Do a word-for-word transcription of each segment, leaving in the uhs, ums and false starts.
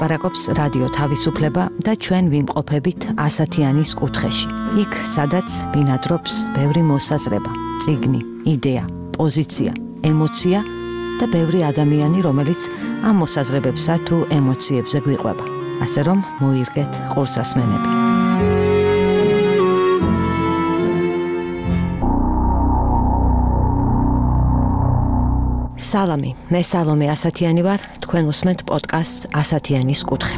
ლაპარაკობს რადიო თავისუფლება და ჩვენ ვიმყოფებით ასათიანის კუთხეში. იქ, სადაც ბინადრობს ბევრი მოსაზრება, წიგნი, იდეა, პოზიცია, ემოცია და ბევრი ადამიანი, რომელიც ამ მოსაზრებებსა თუ ემოციებზე გვიყვება. ასე რომ მოირგეთ ყურსასმენები. სალამი, მე სალომე ასათიანი ვარ, თქვენ უსმენთ პოდკასტს ასათიანის კუთხე.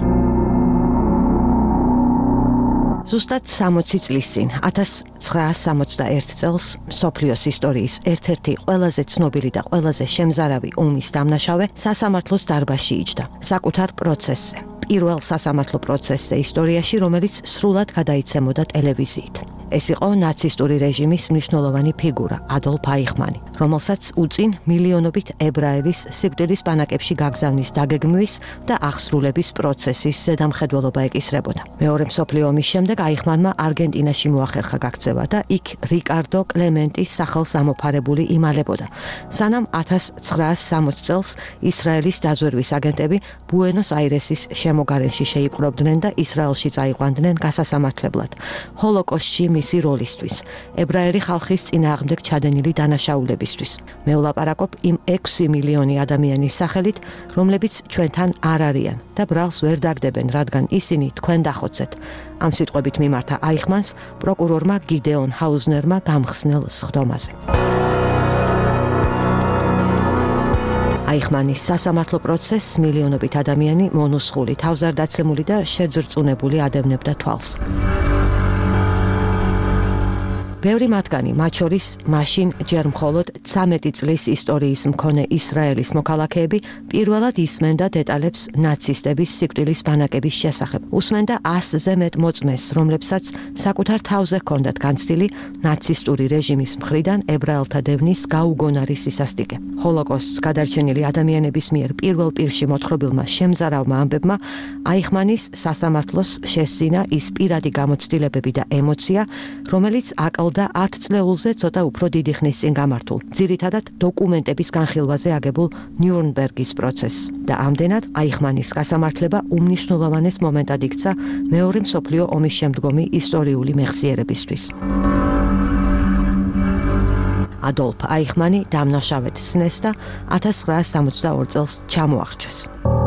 ზუსტად სამოცი წლის წინ, ათას ცხრაას სამოცდაერთ წელს, მსოფლიოს ისტორიის ერთ-ერთი ყველაზე ცნობილი და ყველაზე შემზარავი ომის დამნაშავე სასამართლოს დარბაზში იჯდა, საკუთარ პროცესზე. პირველ სასამართლო პროცესზე ისტორიაში, რომელიც სრულად გადაიცემოდა ტელევიზიით. ეს იყო ნაცისტური რეჟიმის მნიშვნელოვანი ფიგურა, ადოლფ აიხმანი, რომელსაც უწინ მილიონობით ებრაელის სიკვდილის ბანაკებში გაგზავნის დაგეგმვის და აღსრულების პროცესის ზედამხედველობა ეკისრებოდა. მეორე მსოფლიო ომის შემდეგ აიხმანმა არგენტინაში მოახერხა გაქცევა და იქ რიკარდო კლემენტის სახელს ამოფარებული იმალებოდა, სანამ ათას ცხრაას სამოცი წელს ისრაელის დაზვერვის აგენტები ბუენოს-აირესის შემოგარენში შეიპყრობდნენ და ისრაელში წაიყვანდნენ გასასამართლებლად, ჰოლოკოსტში მისი როლისთვის, ებრაელი ხალხის წინააღმდეგ ჩადენილი დანაშაულებისთვის. მე ვლაპარაკობ იმ ექვსი მილიონი ადამიანის სახელით, რომლებიც ჩვენთან არ არიან და ბრალს ვერ დაგდებენ, რადგან ისინი თქვენ დახოცეთ. ამ სიტყვებით მიმართა აიხმანს პროკურორმა გიდეონ ჰაუზნერმა გამხსნელ სხდომაზე. აიხმანის სასამართლო პროცესს მილიონობით ადამიანი მონუსხული, თავზარდაცემული და შეძრწუნებული ადევნებდა თვალს. ბევრი მათგანი, მათ შორის მაშინ ჯერ მხოლოდ ცამეტი წლის ისტორიის მქონე ისრაელის მოქალაქეები, პირველად ისმენდა დეტალებს ნაცისტების სიკვდილის ბანაკების შესახებ. უსმენდა ასზე მეტ მოწმეს, რომლებსაც საკუთარ თავზე ჰქონდათ განცდილი ნაცისტური რეჟიმის მხრიდან ებრაელთა დევნის გაუგონარი სისასტიკე. ჰოლოკოსტს გადარჩენილი ადამიანების მიერ პირველ პირში მოთხრობილმა შემზარავმა ამბებმა აიხმანის სასამართლოს შესძინა ის პირადი გამოცდილებები და ემოცია, რომელიც აკალ და ათ წლეულზე ცოტა უფრო დიდი ხნის წინ გამართულ, ძირითადად დოკუმენტების განხილვაზე აგებულ ნიურნბერგის პროცესს და ამდენად აიხმანის გასამართლება უმნიშვნელოვანეს მომენტად იქცა მეორე მსოფლიო ომის შემდგომი ისტორიული მეხსიერებისთვის. ადოლფ აიხმანი დამნაშავედ სცნეს და ათას ცხრაას სამოცდაორ წელს ჩამოახრჩვეს.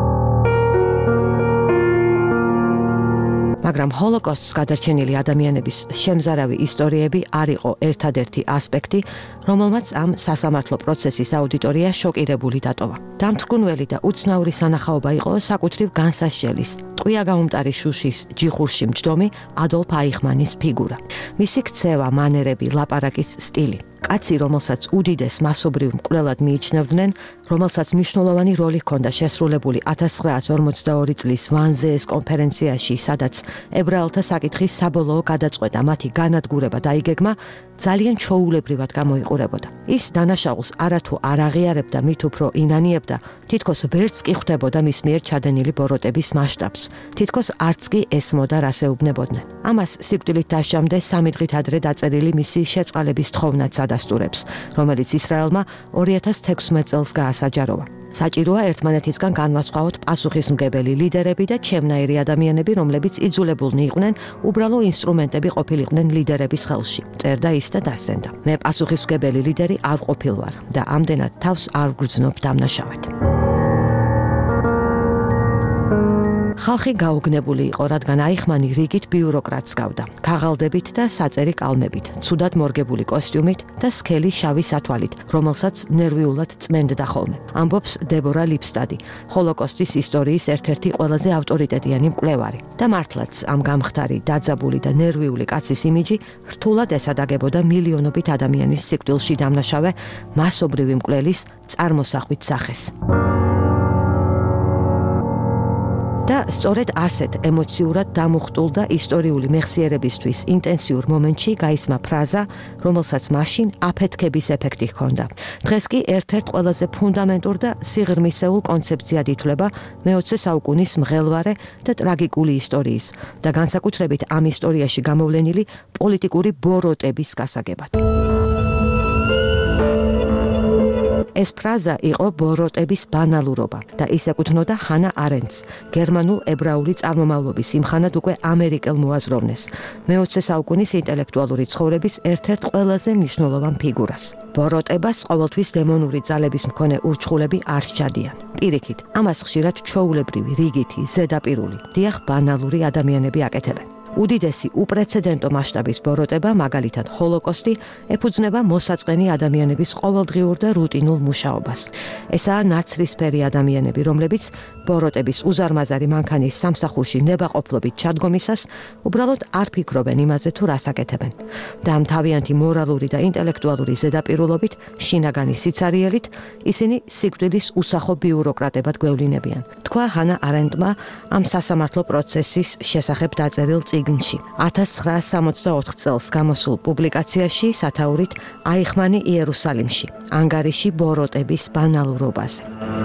მაგრამ ჰოლოკოსტს გადარჩენილი ადამიანების შემზარავი ისტორიები არ იყო ერთადერთი ასპექტი, რომელმაც ამ სასამართლო პროცესის აუდიტორია შოკირებული დატოვა. დამთრგუნველი და უცნაური სანახაობა იყო საკუთრივ განსასჯელის, ტყვია გაუმტარი შუშის ჯიხურში მჯდომი ადოლფ აიხმანის ფიგურა. მისი ქცევა, მანერები, ლაპარაკის სტილი. კაცი, რომელსაც უდიდეს მასობრივ მკვლელად მიიჩნევდნენ, რომელსაც მნიშვნელოვანი როლი ჰქონდა შესრულებული ათას ცხრაას ორმოცდაორი წლის ვანზეეს კონფერენციაში, სადაც ებრაელთა საკითხის საბოლოო გადაწყვეტა, მათი განადგურება და იგეგმა ძალიან ჩვეულებრივად გამოიყურებოდა. ის დანაშაულს არათუ არ აღიარებდა, მით უფრო ინანიებდა, თითქოს ვერც კი ხვდებოდა მის მიერ ჩადენილი ბოროტების მასშტაბს, თითქოს არც კი ესმოდა რას ეუბნებოდნენ. ამას სიკვდილით დასჯამდე სამი დღით ადრე დაწერილი მისი შეწყალების თხოვნაც ადასტურებს, რომელიც ისრაელმა ორი ათას თექვსმეტ წელს გაასაჯაროვა. საჭიროა ერთმანეთისგან განვასხვაოთ პასუხისმგებელი ლიდერები და ჩემნაირი ადამიანები, რომლებიც იძულებულნი იყვნენ უბრალო ინსტრუმენტები ყოფილიყვნენ ლიდერების ხელში. წერდა ის და დასცენდა. მე პასუხისმგებელი ლიდერი არ ყოფილ ვარ და ამდენად თავს არ ვგრძნობ დამნაშავედ. ხალხი გაუგნებული იყო, რადგან აიხმანი რიგით ბიუროკრატს გავდა, ქაღალდებით და საწერი კალმებით, ცუდად მორგებული კოსტიუმით და სქელი შავი სათვალით, რომელსაც ნერვიულად წმენდდა ხოლმე. ამბობს დებორა ლიფსტადი, ჰოლოკოსტის ისტორიის ერთ-ერთი ყველაზე ავტორიტეტიანი მკვლევარი. და მართლაც ამ გამხდარი, დაძაბული და ნერვიული კაცის იმიჯი რთულად ესადაგებოდა მილიონობით ადამიანის სიკვდილში დამნაშავე მასობრივი მკვლელის წარმოსახვით სახეს. და სწორედ ასეთ ემოციურად დამუხტულ და ისტორიული მეხსიერებისთვის ინტენსიურ მომენტში გაისმა ფრაზა, რომელსაც მაშინ აფეთქების ეფექტი ჰქონდა. დღეს კი ერთ-ერთ ყველაზე ფუნდამენტურ და სიღრმისეულ კონცეფციად ითვლება მეოცე საუკუნის მღელვარე და ტრაგიკული ისტორიის და განსაკუთრებით ამ ისტორიაში გამოვლენილი პოლიტიკური ბოროტების გასაგებად. ეს ფრაზა იყო ბოროტების ბანალურობა და ის ეკუთვნოდა ჰანა არენდს, გერმანულ ებრაული წარმომავლობის იმხანად უკვე ამერიკელ მოაზროვნეს, მეოცე საუკუნის ინტელექტუალური ცხოვრების ერთ-ერთ ყველაზე მნიშვნელოვან ფიგურას. ბოროტებას ყოველთვის დემონური ძალების მქონე ურჩხულები არ სჯადიან. პირიქით, ამას ხშირად ჩვეულებრივი, რიგითი, ზედაპირული, დიახ, ბანალური ადამიანები აკეთებენ. უდიდესი უპრეცედენტო მასშტაბის ბოროტება, მაგალითად ჰოლოკოსტი, ეფუძნება მოსაწყენი ადამიანების ყოველდღიურ და რუტინულ მუშაობას. ესაა ნაცრისფერი ადამიანები, რომლებიც ბოროტების უზარმაზარი მანქანის სამსახურში ნებაყოფლობით ჩადგომისას უბრალოდ არ ფიქრობენ იმაზე, თუ რას აკეთებენ. და ამ თავიანთი მორალური და ინტელექტუალური ზედაპირულობით, შინაგანი სიცარიელით, ისინი სიკვდილის უსახო ბიუროკრატებად გვევლინებიან. თქვა ჰანა არენდმა ამ სასამართლო პროცესის შესახებ დაწერილ წიგნში. ათას ცხრაასი სამოცდაოთხ წელს გამოსულ პუბლიკაციაში სათაურით აიხმანი იერუსალიმში, ანგარიში ბოროტების ბანალურობაზე.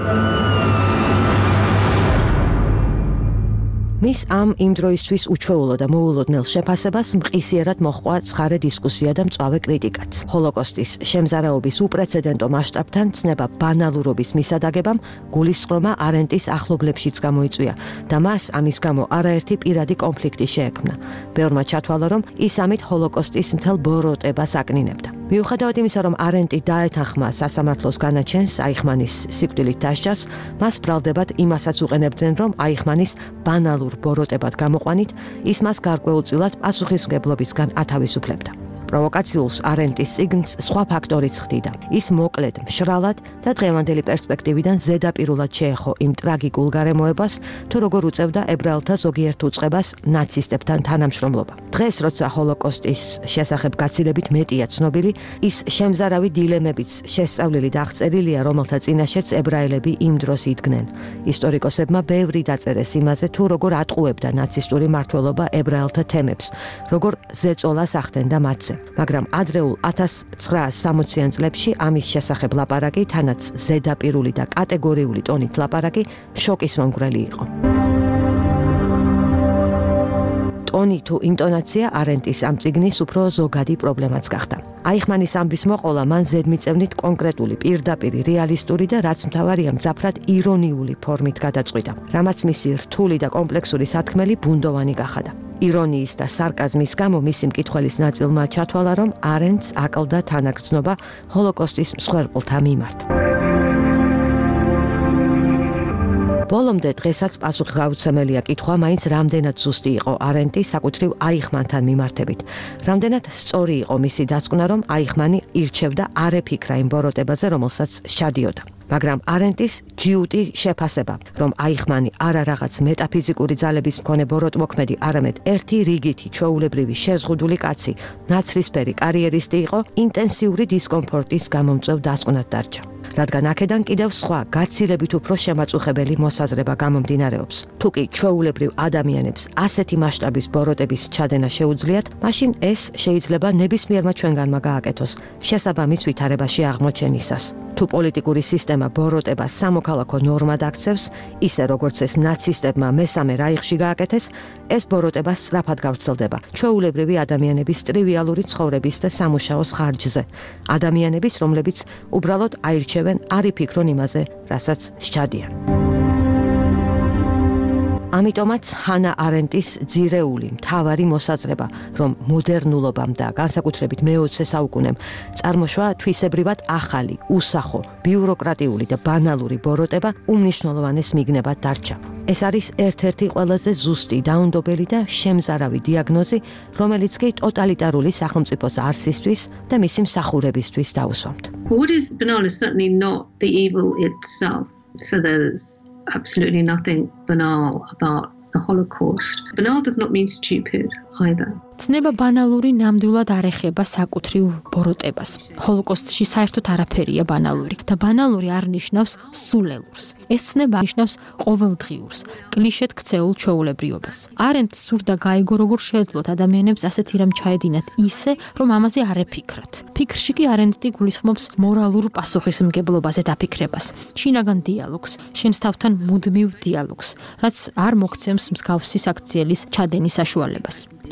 მის ამ იმ დროისთვის უჩვეულო და მოულოდნელ შეფასებას მყისიერად მოჰყვა ცხარე დისკუსია და მწვავე კრიტიკაც. ჰოლოკოსტის შემზარაობის უპრეცედენტო მასშტაბთან ცნება ბანალურობის მისადაგებამ გულისწყრომა არენდტის ახლობლებშიც გამოიწვია და მას ამის გამო არაერთი პირადი კონფლიქტი შეექმნა. ბევრმა ჩათვალა, რომ ის ამით ჰოლოკოსტის მთელ ბოროტებას აკნინებდა. მიუხედავად იმისა, რომ არენდტი დაეთანხმა სასამართლოს განაჩენს აიხმანის სიკვდილით დასჯას, მას ბრალდებად იმასაც უყენებდნენ, რომ აიხმანის ბანალურ ბოროტებად გამოყვანით, ის მას გარკვეულწილად პასუხისმგებლობისგან ათავისუფლებდა. პროვოკაციულს არენდტის წიგნს სხვა ფაქტორიც ხდიდა. ის მოკლედ, მშრალად და დღევანდელი პერსპექტივიდან ზედაპირულად შეეხო იმ ტრაგიკულ გარემოებას, თუ როგორ უწევდა ებრაელთა ზოგიერთ უწყებას ნაცისტებთან თანამშრომლობა. დღეს, როცა ჰოლოკოსტის შესახებ გაცილებით მეტია ცნობილი, ის შემზარავი დილემებიც შესწავლილი და აღწერილია, რომელთა წინაშეც ებრაელები იმ დროს იდგნენ. ისტორიკოსებმა ბევრი დაწერეს იმაზე, თუ როგორ ატყუებდა ნაცისტური მმართველობა ებრაელთა თემებს, როგორ ზეწოლას ახდენდა მათზე. მაგრამ ადრეულ ათას ცხრაასი სამოციან წლებში ამის შესახებ ლაპარაკი, თანაც ზედაპირული და კატეგორიული ტონით ლაპარაკი, შოკის მომგვრელი იყო. ტონი თუ ინტონაცია არენდტის ამ წიგნის უფრო ზოგადი პრობლემაც გახდა. აიხმანის ამბის მოყოლა მან ზედმიწევნით კონკრეტული, პირდაპირი, რეალისტური და რაც მთავარია, მძაფრად ირონიული ფორმით გადაწყვიტა, რამაც მისი რთული და კომპლექსური სათქმელი ბუნდოვანი გახადა. ირონიის და სარკაზმის გამო მისი მკითხველის ნაწილმა ჩათვალა, რომ არენდტს აკლდა თანაგრძნობა ჰოლოკოსტის მსხვერპლთა მიმართ. ბოლომდე დღესაც პასუხისმგებლია კითხვა, მაინც რამდენად ზუსტი იყო არენდტი საკუთრივ აიხმანთან მიმართებით. რამდენად სწორი იყო მისი დასკვნა, რომ აიხმანი ირჩევდა არ ეფიქრა იმ ბოროტებაზე, რომელსაც სჩადიოდა. მაგრამ არენდტის ჯიუტი შეფასება, რომ აიხმანი არა რაღაც მეტაფიზიკური ძალების მქონე ბოროტმოქმედი, არამედ ერთი რიგითი ჩვეულებრივი შეზღუდული კაცი, ნაცრისფერი კარიერისტი იყო, ინტენსიური დისკომფორტის გამომწვევ დასკვნად დარჩა. რადგან აქედან კიდევ სხვა გაცილებით უფრო შემაწუხებელი მოსაზრება გამომდინარეობს. თუ კი ჩვეულებრივ ადამიანებს ასეთი მასშტაბის ბოროტების ჩადენა შეუძლიათ, მაშინ ეს შეიძლება ნებისმიერმა ჩვენგანმა გააკეთოს შესაბამის ვითარებაში აღმოჩენისას. თუ პოლიტიკური სისტემა ბოროტებას სამოქალაქო ნორმად აქცევს, ისე როგორც ეს ნაცისტებმა მესამე რაიხში გააკეთეს, ეს ბოროტება სწრაფად გავრცელდება ჩვეულებრივი ადამიანების ტრივიალური ცხოვრების და სამუშაოს ხარჯზე. ადამიანების, რომლებიც უბრალოდ აირჩევენ, არ იფიქრონ იმაზე, რასაც სჩადიან. ამიტომაც ჰანა არენდტის ძირეული მთავარი მოსაზრება, რომ მოდერნულობამ და განსაკუთრებით მეოცე საუკუნემ წარმოშვა თვისებრივად ახალი, უსახო, ბიუროკრატიული და ბანალური ბოროტება უმნიშვნელოვანეს მიგნებად დარჩა. ეს არის ერთ-ერთი ყველაზე ზუსტი, დაუნდობელი და შემზარავი დიაგნოზი, რომელიც კი ტოტალიტარული სახელმწიფოს არსისთვის და მისი მსახურებისთვის დაუსვამთ. What is banal is certainly not the evil itself. So there's absolutely nothing banal about the Holocaust. Banal does not mean stupid either. ცნება ბანალური ნამდვილად არ ეხება საკუთრივ ბოროტებას. ჰოლოკოსტში საერთოდ არაფერია ბანალური და ბანალური არ ნიშნავს სულელურს. ეს ცნება ნიშნავს ყოველდღიურს, კლიშედ ქცეულ ჩვეულებრიობას. არენდტს სურდა გაიგო, როგორ შეეძლოთ ადამიანებს ასეთი რამ ჩაედინათ ისე, რომ ამაზე არ ეფიქრათ. ფიქრში კი არენდტი გულისხმობს მორალურ პასუხისმგებლობაზე დაფიქრებას, შინაგან დიალოგს, შენს თავთან მუდმივ დიალოგს, რაც არ მოგცემს მსგავსი საქციელის ჩადენის საშუალებას.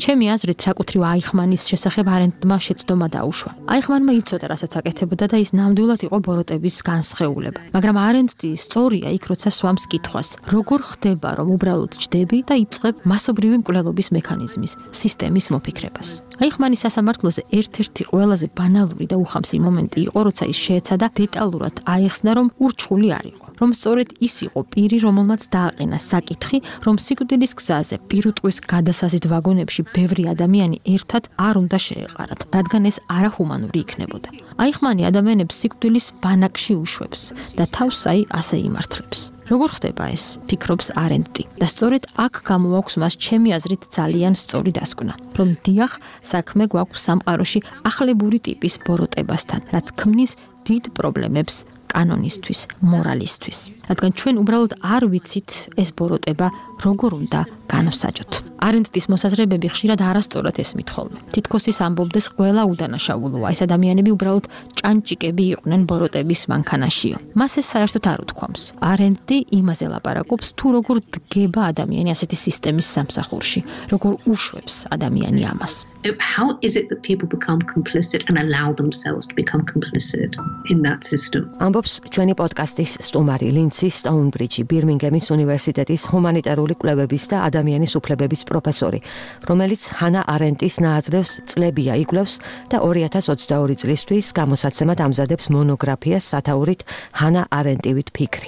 ჩემი აზრით, საკუთრივ აიხმანის შესახებ არენდმა შეცდომა დაუშვა. აიხმანმა იცოდა, რასაც აკეთებოდა და ის ნამდვილად იყო ბოროტების განსხეულება. მაგრამ არენდი სწორია იქ, როცა სვამს კითხვას, როგორ ხდება, რომ უბრალოდ ჯდები და იწყებ მასობრივი მკვლელობის მექანიზმის, სისტემის მოფიქრებას. აიხმანის სასამართლოზე ერთ-ერთი ყველაზე ბანალური და უხამსი მომენტი იყო, როცა ის შეეცადა დეტალურად აეხსნა, რომ ურჩხული არ იყო, რომ სწორედ ის იყო პირი, რომელმაც დააყენა საკითხი, რომ სიკვდილის გზაზე პირუტყვის გადასაზიდ ვაგონებში ბევრი ადამიანი ერთად არ უნდა შეეყარათ, რადგან ეს არაჰუმანური იქნებოდა. აიხმანი ადამიანებს სიკვდილის ბანაკში უშვებს და თავს აი ასე იმართლებს. როგორ ხდება ეს? ფიქრობს არენდი. და სწორედ აქ გამოაქვს მას ჩემი აზრით ძალიან სწორი დასკვნა, რომ დიახ, საქმე გვაქვს სამყაროში ახლებური ტიპის ბოროტებასთან, რაც ქმნის დიდ პრობლემებს კანონისთვის, მორალისთვის. რადგან ჩვენ უბრალოდ არ ვიცით ეს ბოროტება როგორ უნდა განვსაჯოთ. არენდის მოსაზრებები ხშირად არასწორად ესმით ხოლმე. თითქოს ის ამბობდეს ყველა უდანაშაულოა, ეს ადამიანები უბრალოდ ჭანჭიკები იყვნენ ბოროტების მანქანაშიო. მას ეს საერთოდ არ უთქვამს. არენდი იმაზე ლაპარაკობს, თუ როგორ დგება ადამიანი ასეთი სისტემის სამსახურში, როგორ უშვებს ადამიანი ამას. How is it that people become complicit and allow themselves to become complicit in that system? ამბობს ჩვენი პოდკასტის სტუმარი ლინდსი სტოუნბრიჯი, ბირმინგემის უნივერსიტეტის ჰუმანიტარული კვლევების და ადამიანის უფლებების პროფესორი, რომელიც ჰანა არენდის ნააზრევს წლებია იკვლევს და ორი ათას ოცდაორი წლისთვის გამოსაცემად ამზადებს მონოგრაფიას სათაურით ჰანა არენდივით ფიქრი.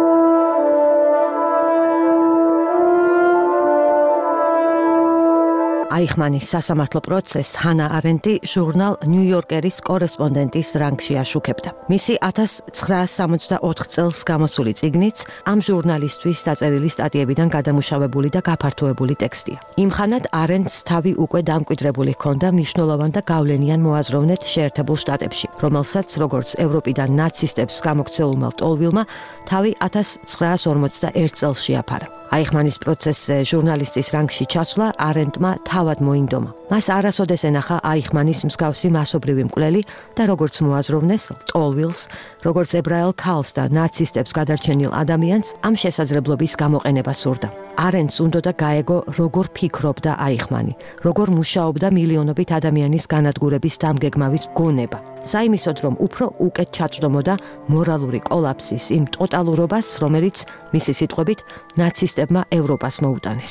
აიხმანის სასამართლო პროცესს ჰანა არენდი ჟურნალ ნიუ-იორკერის კორესპონდენტის რანგში აშუქებდა. მისი ათას ცხრაას სამოცდაოთხ წელს გამოსული წიგნიც ამ ჟურნალისტვის დაწერილი სტატიებიდან გადამუშავებული და გაფართოებული ტექსტია. იმხანად არენდს თავი უკვე დამკვიდრებული ჰქონდა მნიშვნელოვან და გავლენიან მოაზროვნეთ შეერთებულ შტატებში, რომელსაც როგორც ევროპიდან ნაცისტებს გამოქცეულმა ლტოლვილმა თავი ათას ცხრაას ორმოცდაერთ წელს შეაფარა. აიხმანის პროცესზე ჟურნალისტის რანგში ჩასვლა არენდმა თავად მოინდომა. მას არასოდეს ენახა აიხმანის მსგავსი მასობრივი მკვლელი და როგორც მოაზროვნეს ლტოლვილს, როგორც ებრაელ ქალს და ნაცისტებს გადარჩენილ ადამიანს ამ შესაძლებლობის გამოყენება სურდა. არენდს უნდოდა გაეგო, როგორ ფიქრობდა აიხმანი, როგორ მუშაობდა მილიონობით ადამიანის განადგურების დამგეგმავის გონება. საიმისოდ, რომ უფრო უკეთ ჩაწვდომოდა მორალური კოლაფსის იმ ტოტალურობას, რომელიც მისი სიტყვებით ნაცისტებმა ევროპას მოუტანეს.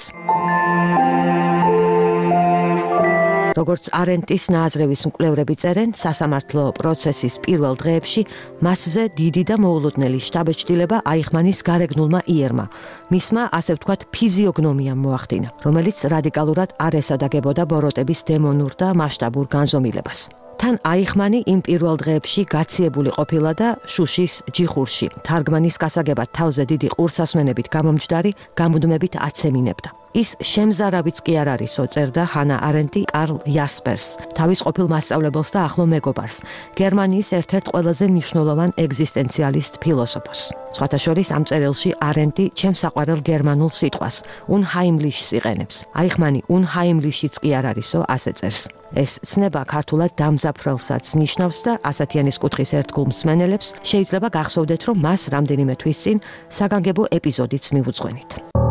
როგორც არენდის ნააზრევის მკვლევრები წერენ, სასამართლო პროცესის პირველ დღეებში მასზე დიდი და მოულოდნელი შთაბეჭდილება აიხმანის გარეგნულმა იერმა, მისმა ასე ვთქვათ ფიზიოგნომიამ მოახდინა, რომელიც რადიკალურად არ ესადაგებოდა ბოროტების დემონურ და მასშტაბურ განზომილებას. თან აიხმანი იმ პირველ დღეებში გაციებული ყოფილა და შუშის ჯიხურში, თარგმანის გასაგებად თავზე დიდი ყურსასმენებით გამომჯდარი გამუდმებით აცემინებდა. ის შემზარავიც კი არ არისო, წერდა ჰანა არენდი კარლ იასპერს, თავის ყოფილ მასწავლებელს და ახლო მეგობარს, გერმანიის ერთ-ერთ ყველაზე მნიშვნელოვან ეგზისტენციალისტ ფილოსოფოსს. სხვათა შორის ამ წერილში არენდი ჩემს საყვარელ გერმანულ სიტყვას, unheimlichs იყენებს. აიხმანი unheimlichიც კი არ არისო, ასე წერს. ეს ცნება ქართულად დამზაფრელსაც ნიშნავს და ასათიანის კუთხის ერთგულ მსმენელებს შეიძლება გახსოვდეთ, რომ მას რამდენიმე თვის წინ საგანგებო ეპიზოდიც მივუძღვენით.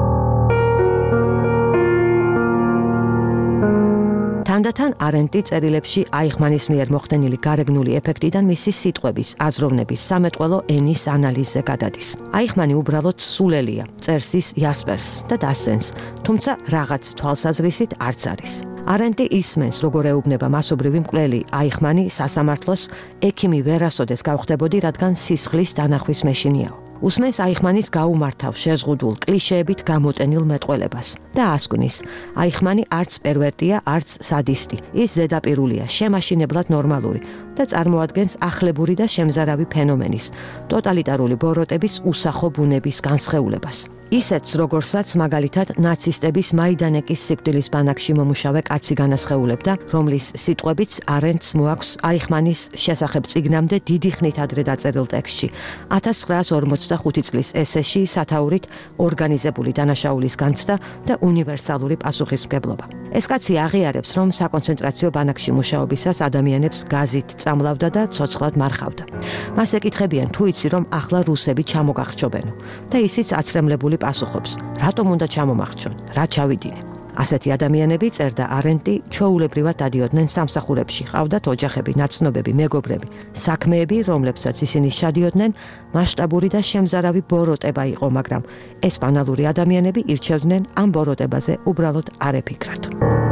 თანდათან არენდი წერილებში აიხმანის მიერ მოხდენილი გარეგნული ეფექტიდან მისი სიტყვების, აზროვნების, სამეტყველო ენის ანალიზზე გადადის. აიხმანი უბრალოდ სულელია, წერს ის იასპერს და დასცენს, თუმცა რაღაც თვალსაზრისით არც არის. არენდი ისმენს, როგორ ეუბნება მასობრივი მკვლელი აიხმანი სასამართლოს ექიმი ვერასოდეს გავხდებოდი, რადგან სისხლის დანახვის მეშინიაო. უსმენს აიხმანის გაუმართავ შეზღუდულ კლიშეებით გამოტენილ მეტყველებას და ასკვნის, აიხმანი არც პერვერტია, არც სადისტი. ის ზედაპირულია, შემაშინებლად ნორმალური და წარმოადგენს ახლებური და შემზარავი ფენომენის, ტოტალიტარული ბოროტების უსახო ბუნების განსხეულებას. ისეთს, როგორსაც მაგალითად ნაცისტების მაიდანეკის სიკვდილის ბანაკში მომუშავე კაცი განასხეულებდა, რომლის სიტყვებიც არენდს მოაქვს აიხმანის შესახებ წიგნამდე დიდი ხნით ადრე დაწერილ ტექსტში, ათას ცხრაას ორმოცდახუთი წლის ესეში სათაურით ორგანიზებული დანაშაულის განცდა და უნივერსალური პასუხისმგებლობა. ეს კაცი აღიარებს, რომ საკონცენტრაციო ბანაკში მუშაობისას ადამიანებს გაზით წამლავდა და ცოცხლად მარხავდა. მას ეკითხებიან, თუ იცი, რომ ახლა რუსები ჩამოგახჩობენო და ისიც აცრემლებული პასუხობს, რატომ უნდა ჩამომარჩონ, რა ჩავიდინე. ასეთი ადამიანები, წერდა არენტი, ჩვეულებრივად დადიოდნენ სამსახურებში, ყავდათ ოჯახები, ნაცნობები, მეგობრები, საქმეები, რომლებსაც ისინი ჩადიოდნენ, მასშტაბური და შემზარავი ბოროტება იყო, მაგრამ ეს ბანალური ადამიანები ირჩევდნენ ამ ბოროტებაზე უბრალოდ არ ეფიქრათ.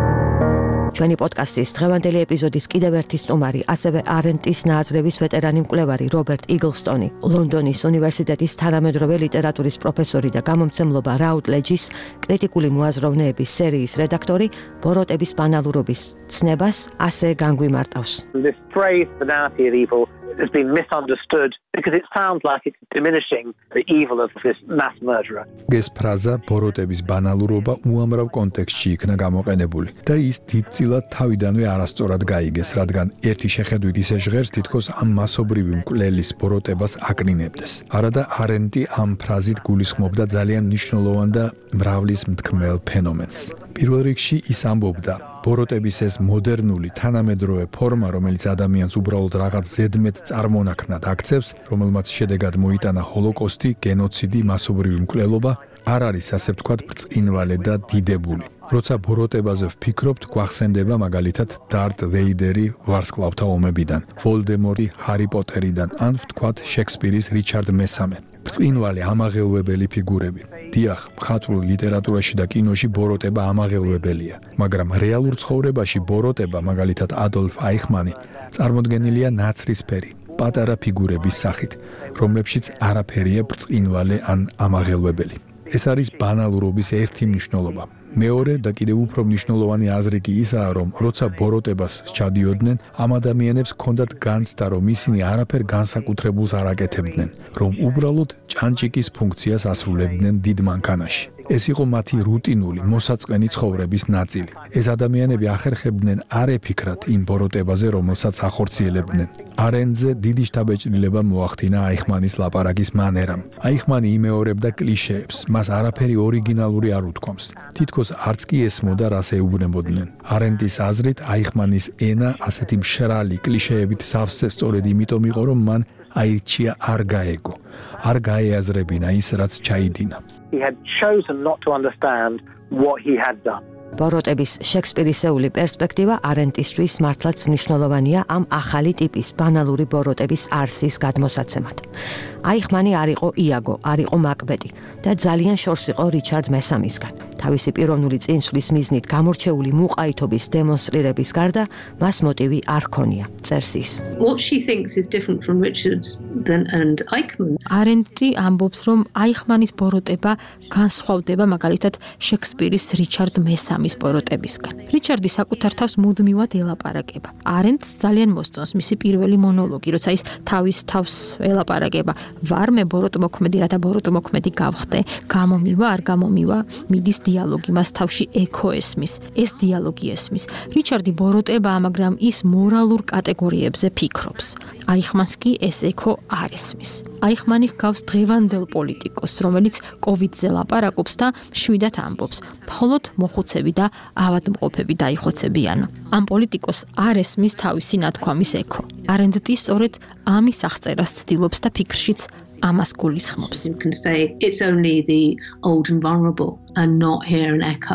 ჩვენი პოდკასტის დღევანდელი ეპიზოდის კიდევ ერთი სტუმარი, ასევე არენტის ნააზრევის ვეტერანი მკვლევარი რობერტ იგლსტონი, ლონდონის უნივერსიტეტის თანამედროვე ლიტერატურის პროფესორი და გამომცემლობა რაუტლეჯის კრიტიკული მოაზროვნეების სერიის რედაქტორი, ბოროტების ბანალურობის ცნებას ასე განგვიმარტავს. This phrase, banality of evil, has been misunderstood because it sounds like it's diminishing the evil of this mass murderer. ეს ფრაზა ბოროტების ბანალურობა უამრავ კონტექსტში იქნა გამოყენებული და ის დიდწილად თავიდანვე არასწორად გაიგეს, რადგან ერთი შეხედვით ისე ჟღერს, თითქოს ამ მასობრივი მკვლელის ბოროტებას აკრინებდეს. არადა არენტი ამ ფრაზით გულისხმობდა ძალიან მნიშვნელოვან და მრავლის მთქმელ ფენომენს. პირველ რიგში ის ამბობდა, ბოროტების ეს მოდერნული თანამედროვე ფორმა, რომელიც ადამიანს უბრალოდ რაღაც ზედმეტ წარმონაქმნად აქცევს, რომელმაც შედეგად მოიტანა ჰოლოკოსტი, გენოციდი, მასობრივი მკვლელობა, არ არის ასე ვთქვათ ბრწყინვალე და დიდებული. როცა ბოროტებაზე ვფიქრობთ, გვახსენდება მაგალითად დარტ ვეიდერი ვარსკვლავთა ომებიდან, ვოლდემორი ჰარი პოტერიდან, ან ვთქვათ შექსპირის რიჩარდ მესამე. ბრწყინვალე ამაღელვებელი ფიგურები. დიახ, მხატვრულ ლიტერატურაში და კინოში ბოროტება ამაღელვებელია, მაგრამ რეალურ ცხოვრებაში ბოროტება, მაგალითად ადოლფ აიხმანი, წარმოდგენილია ნაცრისფერი, პატარა ფიგურების სახით, რომლებშიც არაფერია ბრწყინვალე ან ამაღელვებელი. ეს არის ბანალურობის ერთი მნიშვნელობა. მეორე და კიდევ უფრო მნიშვნელოვანი აზრი კი ისაა, რომ როცა ბოროტებას ჩადიოდნენ, ამ ადამიანებს ჰქონდათ განცდა, რომ ისინი არაფერ განსაკუთრებულს არ აკეთებდნენ, რომ უბრალოდ ჭანჭიკის ფუნქციას ასრულებდნენ დიდ მანქანაში. ეს იყო მათი რუტინული, მოსაწყენი ცხოვრების ნაწილი. ეს ადამიანები ახერხებდნენ არ ეფიქრათ იმ ბოროტებაზე, რომელსაც ახორციელებდნენ. არენტზე დიდი შთაბეჭდილება მოახდინა აიხმანის ლაპარაკის მანერამ. აიხმანი იმეორებდა კლიშეებს, მას არაფერი ორიგინალური არ უთქვამს. თითქოს არც კი ესმოდა, რას ეუბნებოდნენ. არენტის აზრით, აიხმანის ენა ასეთი მშრალი კლიშეებით სავსე სწორედ იმიტომ იყო, რომ მან აირჩია არ გაეგო, არ გაეაზრებინა ის, რაც ჩაიდინა. He had chosen not to understand what he had done. ბოროტების შექსპირისეული პერსპექტივა არენტისთვის მართლაც მნიშვნელოვანია ამ ახალი ტიპის ბანალური ბოროტების არსის გადმოსაცემად. აიხმანი არ იყო იაგო, არ იყო მაკბეტი და ძალიან შორს იყო რიჩარდ მესამისგან. თავისი პიროვნული წინსვლის მიზნით გამორჩეული მუყაითობის დემონსტრირების გარდა მას მოტივი არ ჰქონია, წერს ის. What she thinks is different from Richard than and Eichmann. არენტი ამბობს, რომ აიხმანის ბოროტება განსხვავდება მაგალითად შექსპირის რიჩარდ მესამის ბოროტებისგან. რიჩარდი საკუთარ თავს მუდმივად ელაპარაკება. არენტს ძალიან მოსწონს მისი პირველი მონოლოგი, როცა ის თავის თავს ელაპარაკება. ვარ მე ბოროტმოქმედი, რათა ბოროტმოქმედი გავხდე, გამომივა, არ გამომივა, მიდის დიალოგი, მას თავში ექო ესმის, ეს დიალოგი ესმის. რიჩარდი ბოროტებაა, მაგრამ ის მორალურ კატეგორიებზე ფიქრობს. აიხმანს კი ეს ექო არ ესმის. აიხმანი ჰგავს დღევანდელ პოლიტიკოს, რომელიც კოვიდზე ლაპარაკობს და მშვიდად ამბობს, მხოლოდ მოხუცები და ავადმყოფები დაიხოცებიან. ამ პოლიტიკოს არ ესმის თავისი ნათქვამის ექო. არენტი სწორედ ამის აღწერას ცდილობს და ფიქრშიც ამას გულისხმობს. You can say it's only the old and vulnerable and not hear an echo.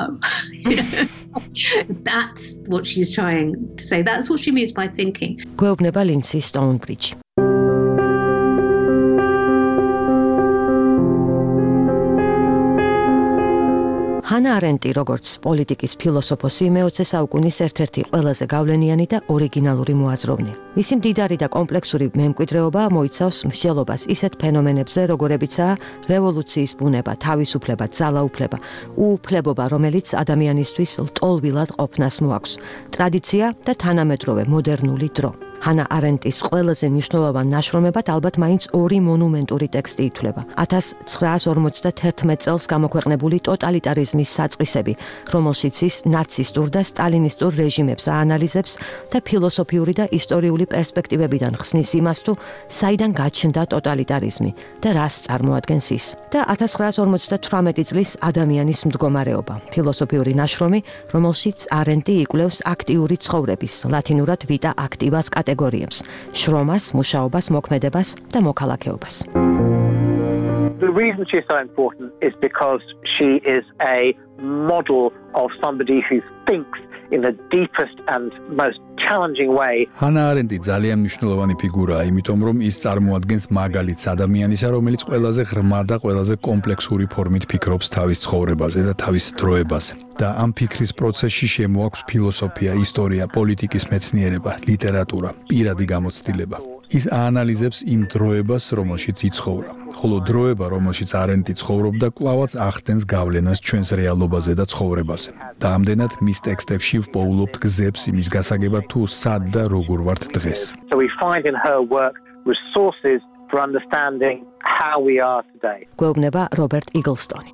That's what she's trying to say. That's what she means by thinking. გვეუბნება ლინსი სტოუნბრიჯი. ჰანა არენტი, როგორც პოლიტიკის ფილოსოფოსი, მეოცე საუკუნის ერთ-ერთი ყველაზე გავლენიანი და ორიგინალური მოაზროვნეა. მისი მდიდარი და კომპლექსური მემკვიდრეობა მოიცავს მსჯელობას ისეთ ფენომენებზე, როგორებიცაა რევოლუციის ბუნება, თავისუფლება, ძალაუფლება, უუფლებობა, რომელიც ადამიანისთვის ლტოლვილად ყოფნას მოაქვს, ტრადიცია და თანამედროვე მოდერნული დრო. ჰანა არენტის ყველაზე მნიშვნელოვან ნაშრომებად ალბათ მაინც ორი მონუმენტური ტექსტი ითვლება. ათას ცხრაას ორმოცდაათერთმეტ წელს გამოქვეყნებული ტოტალიტარიზმის საწყისები, რომელშიც ის ნაცისტურ და სტალინისტურ რეჟიმებს აანალიზებს და ფილოსოფიური და ისტორიული პერსპექტივებიდან ხსნის იმას, თუ საიდან გაჩნდა ტოტალიტარიზმი და რას წარმოადგენს ის. და ათას ცხრაას ორმოცდათვრამეტი წლის ადამიანის მდგომარეობა, ფილოსოფიური ნაშრომი, რომელშიც არენტი იკვლევს აქტიური ცხოვრების, ლათინურად vita activas კატეგორიებს, შრომას, მუშაობას, მოქმედებას და მოქალაქეობას. The reason she's so important is because she is a model of somebody who thinks in the deepest and most challenging way. ჰანა არენდი ძალიან მნიშვნელოვანი ფიგურაა, იმიტომ რომ ის წარმოადგენს მაგალითს ადამიანისა, რომელიც ყველაზე ღრმა და ყველაზე კომპლექსური ფორმით ფიქრობს თავის ცხოვრებაზე და თავის დროებაზე. და ამ ფიქრის პროცესში შემოაქვს ფილოსოფია, ისტორია, პოლიტიკის მეცნიერება, ლიტერატურა, პირადი გამოცდილება. ის აანალიზებს იმ დროებას, რომელშიც იცხოვრა. ხოლო დროება, რომელშიც არენდი ცხოვრობდა, კვლავაც ახდენს გავლენას ჩვენს რეალობაზე და ცხოვრებაზე. და ამდენად მის ტექსტებში ვპოულობთ გზებს იმის გასაგებად, თუ სად და როგორ ვართ დღეს. So we find in her work resources for understanding how we are today. გვეუბნება რობერტ იგლსტონი.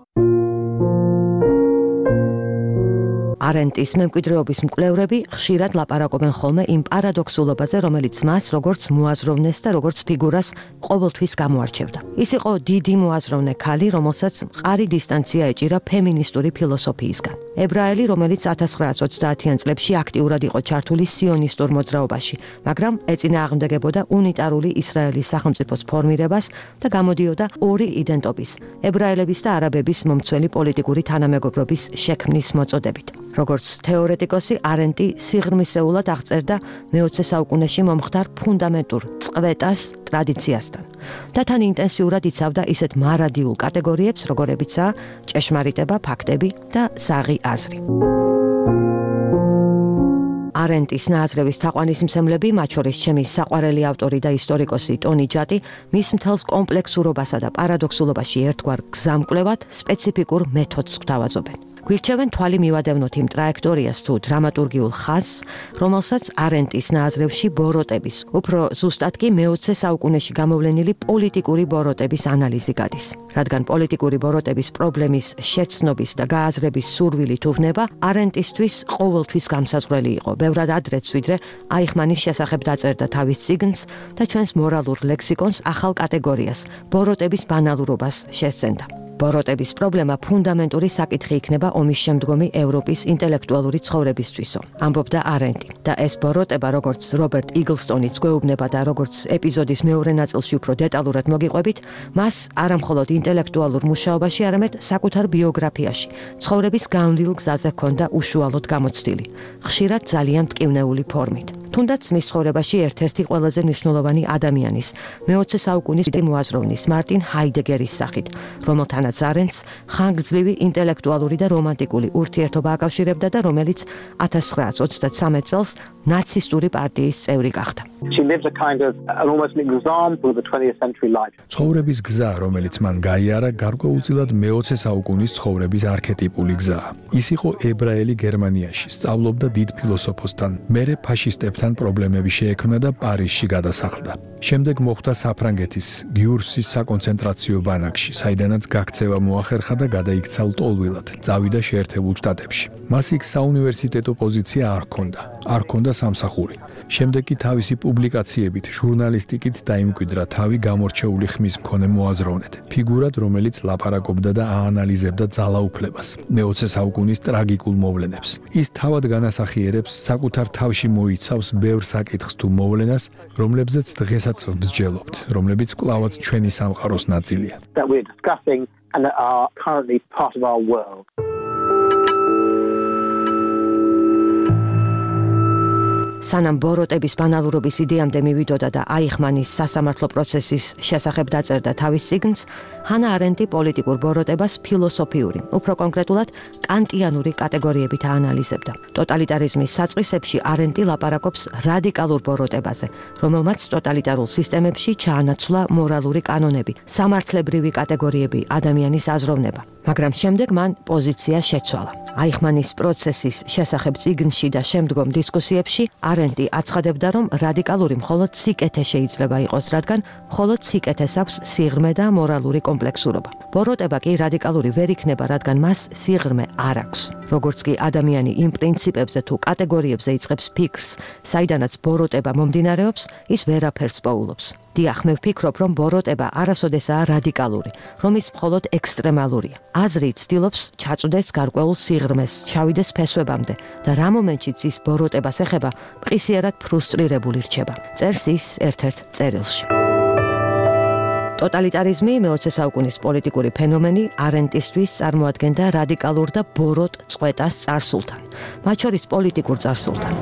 არენტის მემკვიდრეობის მკვლევრები ხშირად ლაპარაკობენ ხოლმე იმ პარადოქსულობაზე, რომელიც მას როგორც მოაზროვნეს და როგორც ფიგურას ყოველთვის გამოარჩევდა. ის იყო დიდი მოაზროვნე ქალი, რომელსაც მყარი დისტანცია ეჭირა ფემინისტური ფილოსოფიისგან. ებრაელი, რომელიც ათას ცხრაასი ოცდაათიან წლებში აქტიურად იყო ჩართული სიონისტურ მოძრაობაში, მაგრამ ეწინააღმდეგებოდა უნიტარული ისრაელის სახელმწიფოს ფორმირებას და გამოდიოდა ორი იდენტობის, ებრაელების და არაბების მომცველი პოლიტიკური თანამეგობრობის შექმნის მოწოდებით. როგორც თეორეტიკოსი, არენდი სიღრმისეულად აღწერდა მეოცე საუკუნეში მომხდარ ფუნდამენტურ წყვეტას ტრადიციასთან და თან ინტენსიურად იცავდა ისეთ მარადიულ კატეგორიებს, როგორებიცაა ჭეშმარიტება, ფაქტები და საღი აზრი. არენდის ნააზრევის თაყვანისმცემლები, მათ შორის ჩემი საყვარელი ავტორი და ისტორიკოსი ტონი ჯატი, მის მთელს კომპლექსურობასა და პარადოქსულობაში ერთგვარ გზამკვლევად სპეციფიკურ მეთოდს გვთავაზობენ. გვირჩევენ თვალი მივადევნოთ იმ ტრაექტორიას თუ დრამატურგიულ ხაზს, რომელსაც არენდის ნააზრევში ბოროტების, უფრო ზუსტად კი მეოცე საუკუნეში გამოვლენილი პოლიტიკური ბოროტების ანალიზი გადის. რადგან პოლიტიკური ბოროტების პრობლემის შეცნობის და გააზრების სურვილი თუვნება, არენდისთვის ყოველთვის გამსაზღვრელი იყო. ბევრად ადრეც ვიდრე აიხმანის შესახებ დაწერდა თავის წიგნს და ჩვენს მორალურ ლექსიკონს ახალ კატეგორიას, ბოროტების ბანალურობას შესწენდა. ბოროტების პრობლემა ფუნდამენტური საკითხი იქნება ომის შემდგომი ევროპის ინტელექტუალური ცხოვრებისთვისო, ამბობდა არენდი. და ეს ბოროტება, როგორც რობერტ იგლსტონიც გვეუბნება და როგორც ეპიზოდის მეორე ნაწილში უფრო დეტალურად მოგიყვებით, მას არამხოლოდ ინტელექტუალურ მუშაობაში, არამედ საკუთარ ბიოგრაფიაში, ცხოვრების გავლილ გზაზე ჰქონდა უშუალოდ გამოცდილი, ხშირად ძალიან მტკივნეული ფორმით. თუნდაც მის ცხოვრებაში ერთ-ერთი ყველაზე მნიშვნელოვანი ადამიანის, მეოცე საუკუნის მოაზროვნის მარტინ ჰაიდეგერის სახით, რომელთანაც არენდს ხანგრძლივი ინტელექტუალური და რომანტიკული ურთიერთობა აკავშირებდა და რომელიც ათას ცხრაასი ოცდათსამეტ წელს ნაცისტური პარტიის წევრი გახდა. She lives a kind of an almost an example of the twentieth century life. ცხოვრების გზა, რომელიც მან გაიარა, გარკვეულწილად მეოცე საუკუნის ცხოვრების არქეტიპული გზაა. ის იყო ებრაელი გერმანიაში, სწავლობდა დიდ ფილოსოფოსთან, მერე ფაშისტებთან პრობლემები შეექმნა და პარიზში გადასახლდა. შემდეგ მოხვდა საფრანგეთის გიურსის საკონცენტრაციო ბანაკში, საიდანაც გაქცევა მოახერხა და გადაიქცა ლტოლვილად, წავიდა შეერთებულ შტატებში. მას იქ საუნივერსიტეტო პოზიცია არ ჰქონდა, არ ჰქონდა სამსახური. შემდეგ კი თავისი პუბლიკაციებით, ჟურნალისტიკით დაიმკვიდრა თავი გამორჩეული ხმის მქონე მოაზროვნედ, ფიგურად, რომელიც ლაპარაკობდა და აანალიზებდა ძალაუფლებას, მეოცე საუკუნის ტრაგიკულ მოვლენებს. ის თავად განასახიერებს, საკუთარ თავში მოიცავს ბევრ საკითხს თუ მოვლენას, რომლებზეც დღესაც ვსჯელობთ, რომლებიც კვლავაც ჩვენი სამყაროს ნაწილია. That we're discussing and that are currently part of our world. სანამ ბოროტების ბანალურობის იდეამდე მივიდოდა და აიხმანის სასამართლო პროცესის შესახებ დაწერდა თავის წიგნს, ჰანა არენდი პოლიტიკურ ბოროტებას ფილოსოფიური, უფრო კონკრეტულად კანტიანური კატეგორიებით აანალიზებდა. ტოტალიტარიზმის საწყისებში არენდი ლაპარაკობს რადიკალურ ბოროტებაზე, რომელმაც ტოტალიტარულ სისტემებში ჩაანაცვლა მორალური კანონები, სამართლებრივი კატეგორიები, ადამიანის აზროვნება. მაგრამ შემდეგ მან პოზიცია შეცვალა. აიხმანის პროცესის შესახებ წიგნში და შემდგომ დისკუსიებში არენდი აცხადებდა, რომ რადიკალური მხოლოდ სიკეთე შეიძლება იყოს, რადგან მხოლოდ სიკეთეს აქვს სიღრმე და მორალური კომპლექსურობა. ბოროტება კი რადიკალური ვერ იქნება, რადგან მას სიღრმე არ აქვს. როგორც კი ადამიანი იმ პრინციპებზე თუ კატეგორიებზე იწყებს ფიქრს, საიდანაც ბოროტება მომდინარეობს, ის ვერაფერს პოულობს. დიახ, მე ვფიქრობ, რომ ბოროტება არასოდესაა რადიკალური, რომ ის მხოლოდ ექსტრემალურია. აზრი ცდილობს ჩაწვდეს გარკვეულ სიღრმეს, ჩავიდეს ფესვებამდე და რა მომენტშიც ის ბოროტებას ეხება, მყისიერად ფრუსტრირებული რჩება. წერს ის ერთ-ერთ წერილში. ტოტალიტარიზმი მეოცე საუკუნის პოლიტიკური ფენომენი არენტისთვის წარმოადგენდა რადიკალურ და ბოროტ წყვეტას წარსულთან, მათ შორის პოლიტიკურ წარსულთან.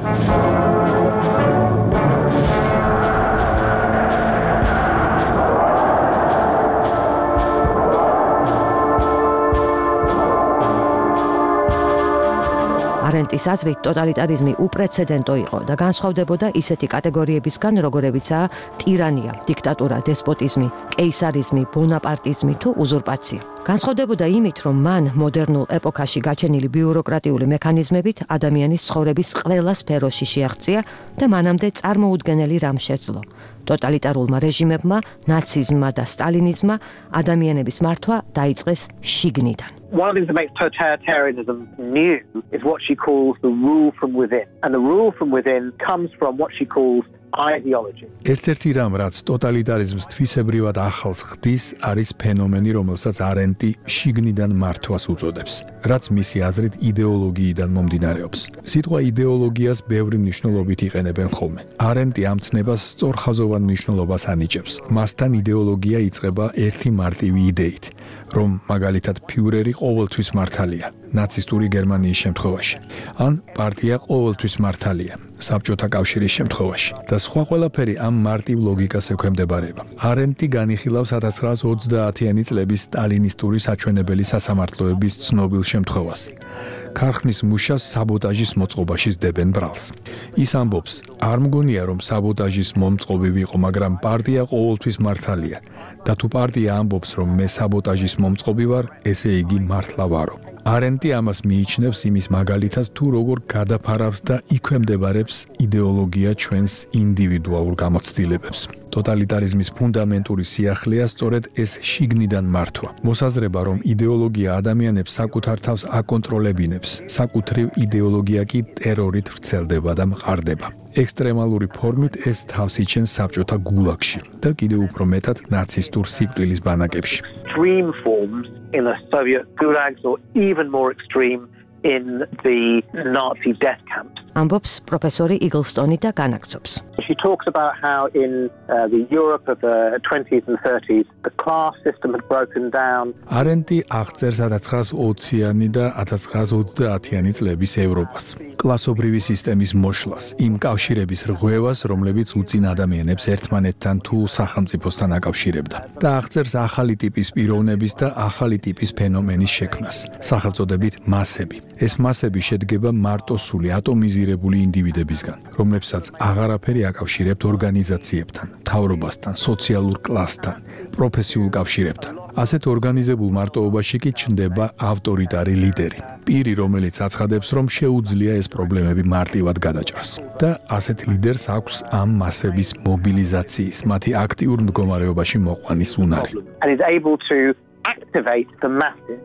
არენტის აზრით ტოტალიტარიზმი უპრეცედენტო იყო და განსხვავდებოდა ისეთი კატეგორიებისგან, როგორებიცაა ტირანია, დიქტატურა, დესპოტიზმი, კეისარიზმი, ბონაპარტიზმი თუ უზურპაცია. განსხვავდებოდა იმით, რომ მან მოდერნულ ეპოქაში გაჩენილი ბიუროკრატიული მექანიზმებით ადამიანის ცხოვრების ყველა სფეროში შეაღწია და მანამდე წარმოუდგენელი რამ შეძლო. ტოტალიტარულმა რეჟიმებმა, ნაციზმმა და სტალინიზმმა ადამიანების მართვა დაიწყეს შიგნიდან. One of the things that makes totalitarianism new is what she calls the rule from within. And the rule from within comes from what she calls ideology. ერთ-ერთი რამ, რაც ტოტალიტარიზმს თვისებრივად ახალს ხდის, არის ფენომენი, რომელსაც არენტი შიგნიდან მართვას უწოდებს, რაც მისი აზრით იდეოლოგიიდან მომდინარეობს. სიტყვა იდეოლოგიას ბევრი მნიშვნელობით იყენებენ ხოლმე. არენტი ამ ცნებას სწორხაზოვან მნიშვნელობას ანიჭებს. მასთან იდეოლოგია იწყება ერთი მარტივი იდეით, რომ მაგალითად ფიურერი ყოველთვის მართალია, ნაცისტური გერმანიის შემთხვევაში, ან პარტია ყოველთვის მართალია, საბჭოთა კავშირის შემთხვევაში და სხვა ყველაფერი ამ მარტივ ლოგიკას ექვემდებარება. არენტი განიხილავს ათას ცხრაას ოცდაათიანი წლების სტალინისტური საჩვენებელი სასამართლოების ცნობილ შემთხვევას. ქარხნის მუშას საბოტაჟის მოწყობაში სდებენ ბრალს. ის ამბობს, არ მგონია რომ საბოტაჟის მომწყობი ვიყო, მაგრამ პარტია ყოველთვის მართალია და თუ პარტია ამბობს რომ მე საბოტაჟის მომწყობი ვარ, ესე იგი მართლა ვარო. არენტი ამას მიიჩნევს იმის მაგალითად თუ როგორ გადაფარავს და იქვემდებარებს იდეოლოგია ჩვენს ინდივიდუალურ გამოცდილებებს. ტოტალიტარიზმის ფუნდამენტური სიახლეა სწორედ ეს შიგნიდან მართვა. მოსაზრება, რომ იდეოლოგია ადამიანებს საკუთარ თავს აკონტროლებინებს, საკუთრივ იდეოლოგია კი ტერორით ვრცელდება და მყარდება. ექსტრემალური ფორმით ეს თავს იჩენს საბჭოთა გულაგში და კიდევ უფრო მეტად ნაცისტურ სიკვდილის ბანაკებში. Extreme forms in the Soviet gulags or even more extreme in the Nazi death camps. ამბობს პროფესორი იგლსტონი და განაგრძობს. She talks about how in uh, the Europe of the twenties and thirties the class system had broken down. არენტი აღწერს ათას ცხრაას ოციანი და ათას ცხრაას ოცდაათიანი წლების ევროპას. კლასობრივი სისტემის მოშლას, იმ კავშირების რღვევას, რომლებიც უწინ ადამიანებს ერთმანეთთან თუ სახელმწიფოსთან აკავშირებდა. და აღწერს ახალი ტიპის პიროვნების და ახალი ტიპის ფენომენის შექმნას, სახელწოდებით მასები. ეს მასები შედგება მარტოსული ატომიზირებული ინდივიდებისგან, რომლებსაც აღარაფერი აკავშირებთ ორგანიზაციებთან, მთავრობასთან, სოციალურ კლასთან, პროფესიულ კავშირებთან. ასეთ ორგანიზებულ მარტოობაში კი ჩნდება ავტორიტარი ლიდერი, პირი, რომელიც აცხადებს, რომ შეუძლია ეს პრობლემები მარტივად გადაჭრას. და ასეთ ლიდერს აქვს ამ მასების მობილიზაციის, მათი აქტიურ მდგომარეობაში მოყვანის უნარი. And is able to activate the masses.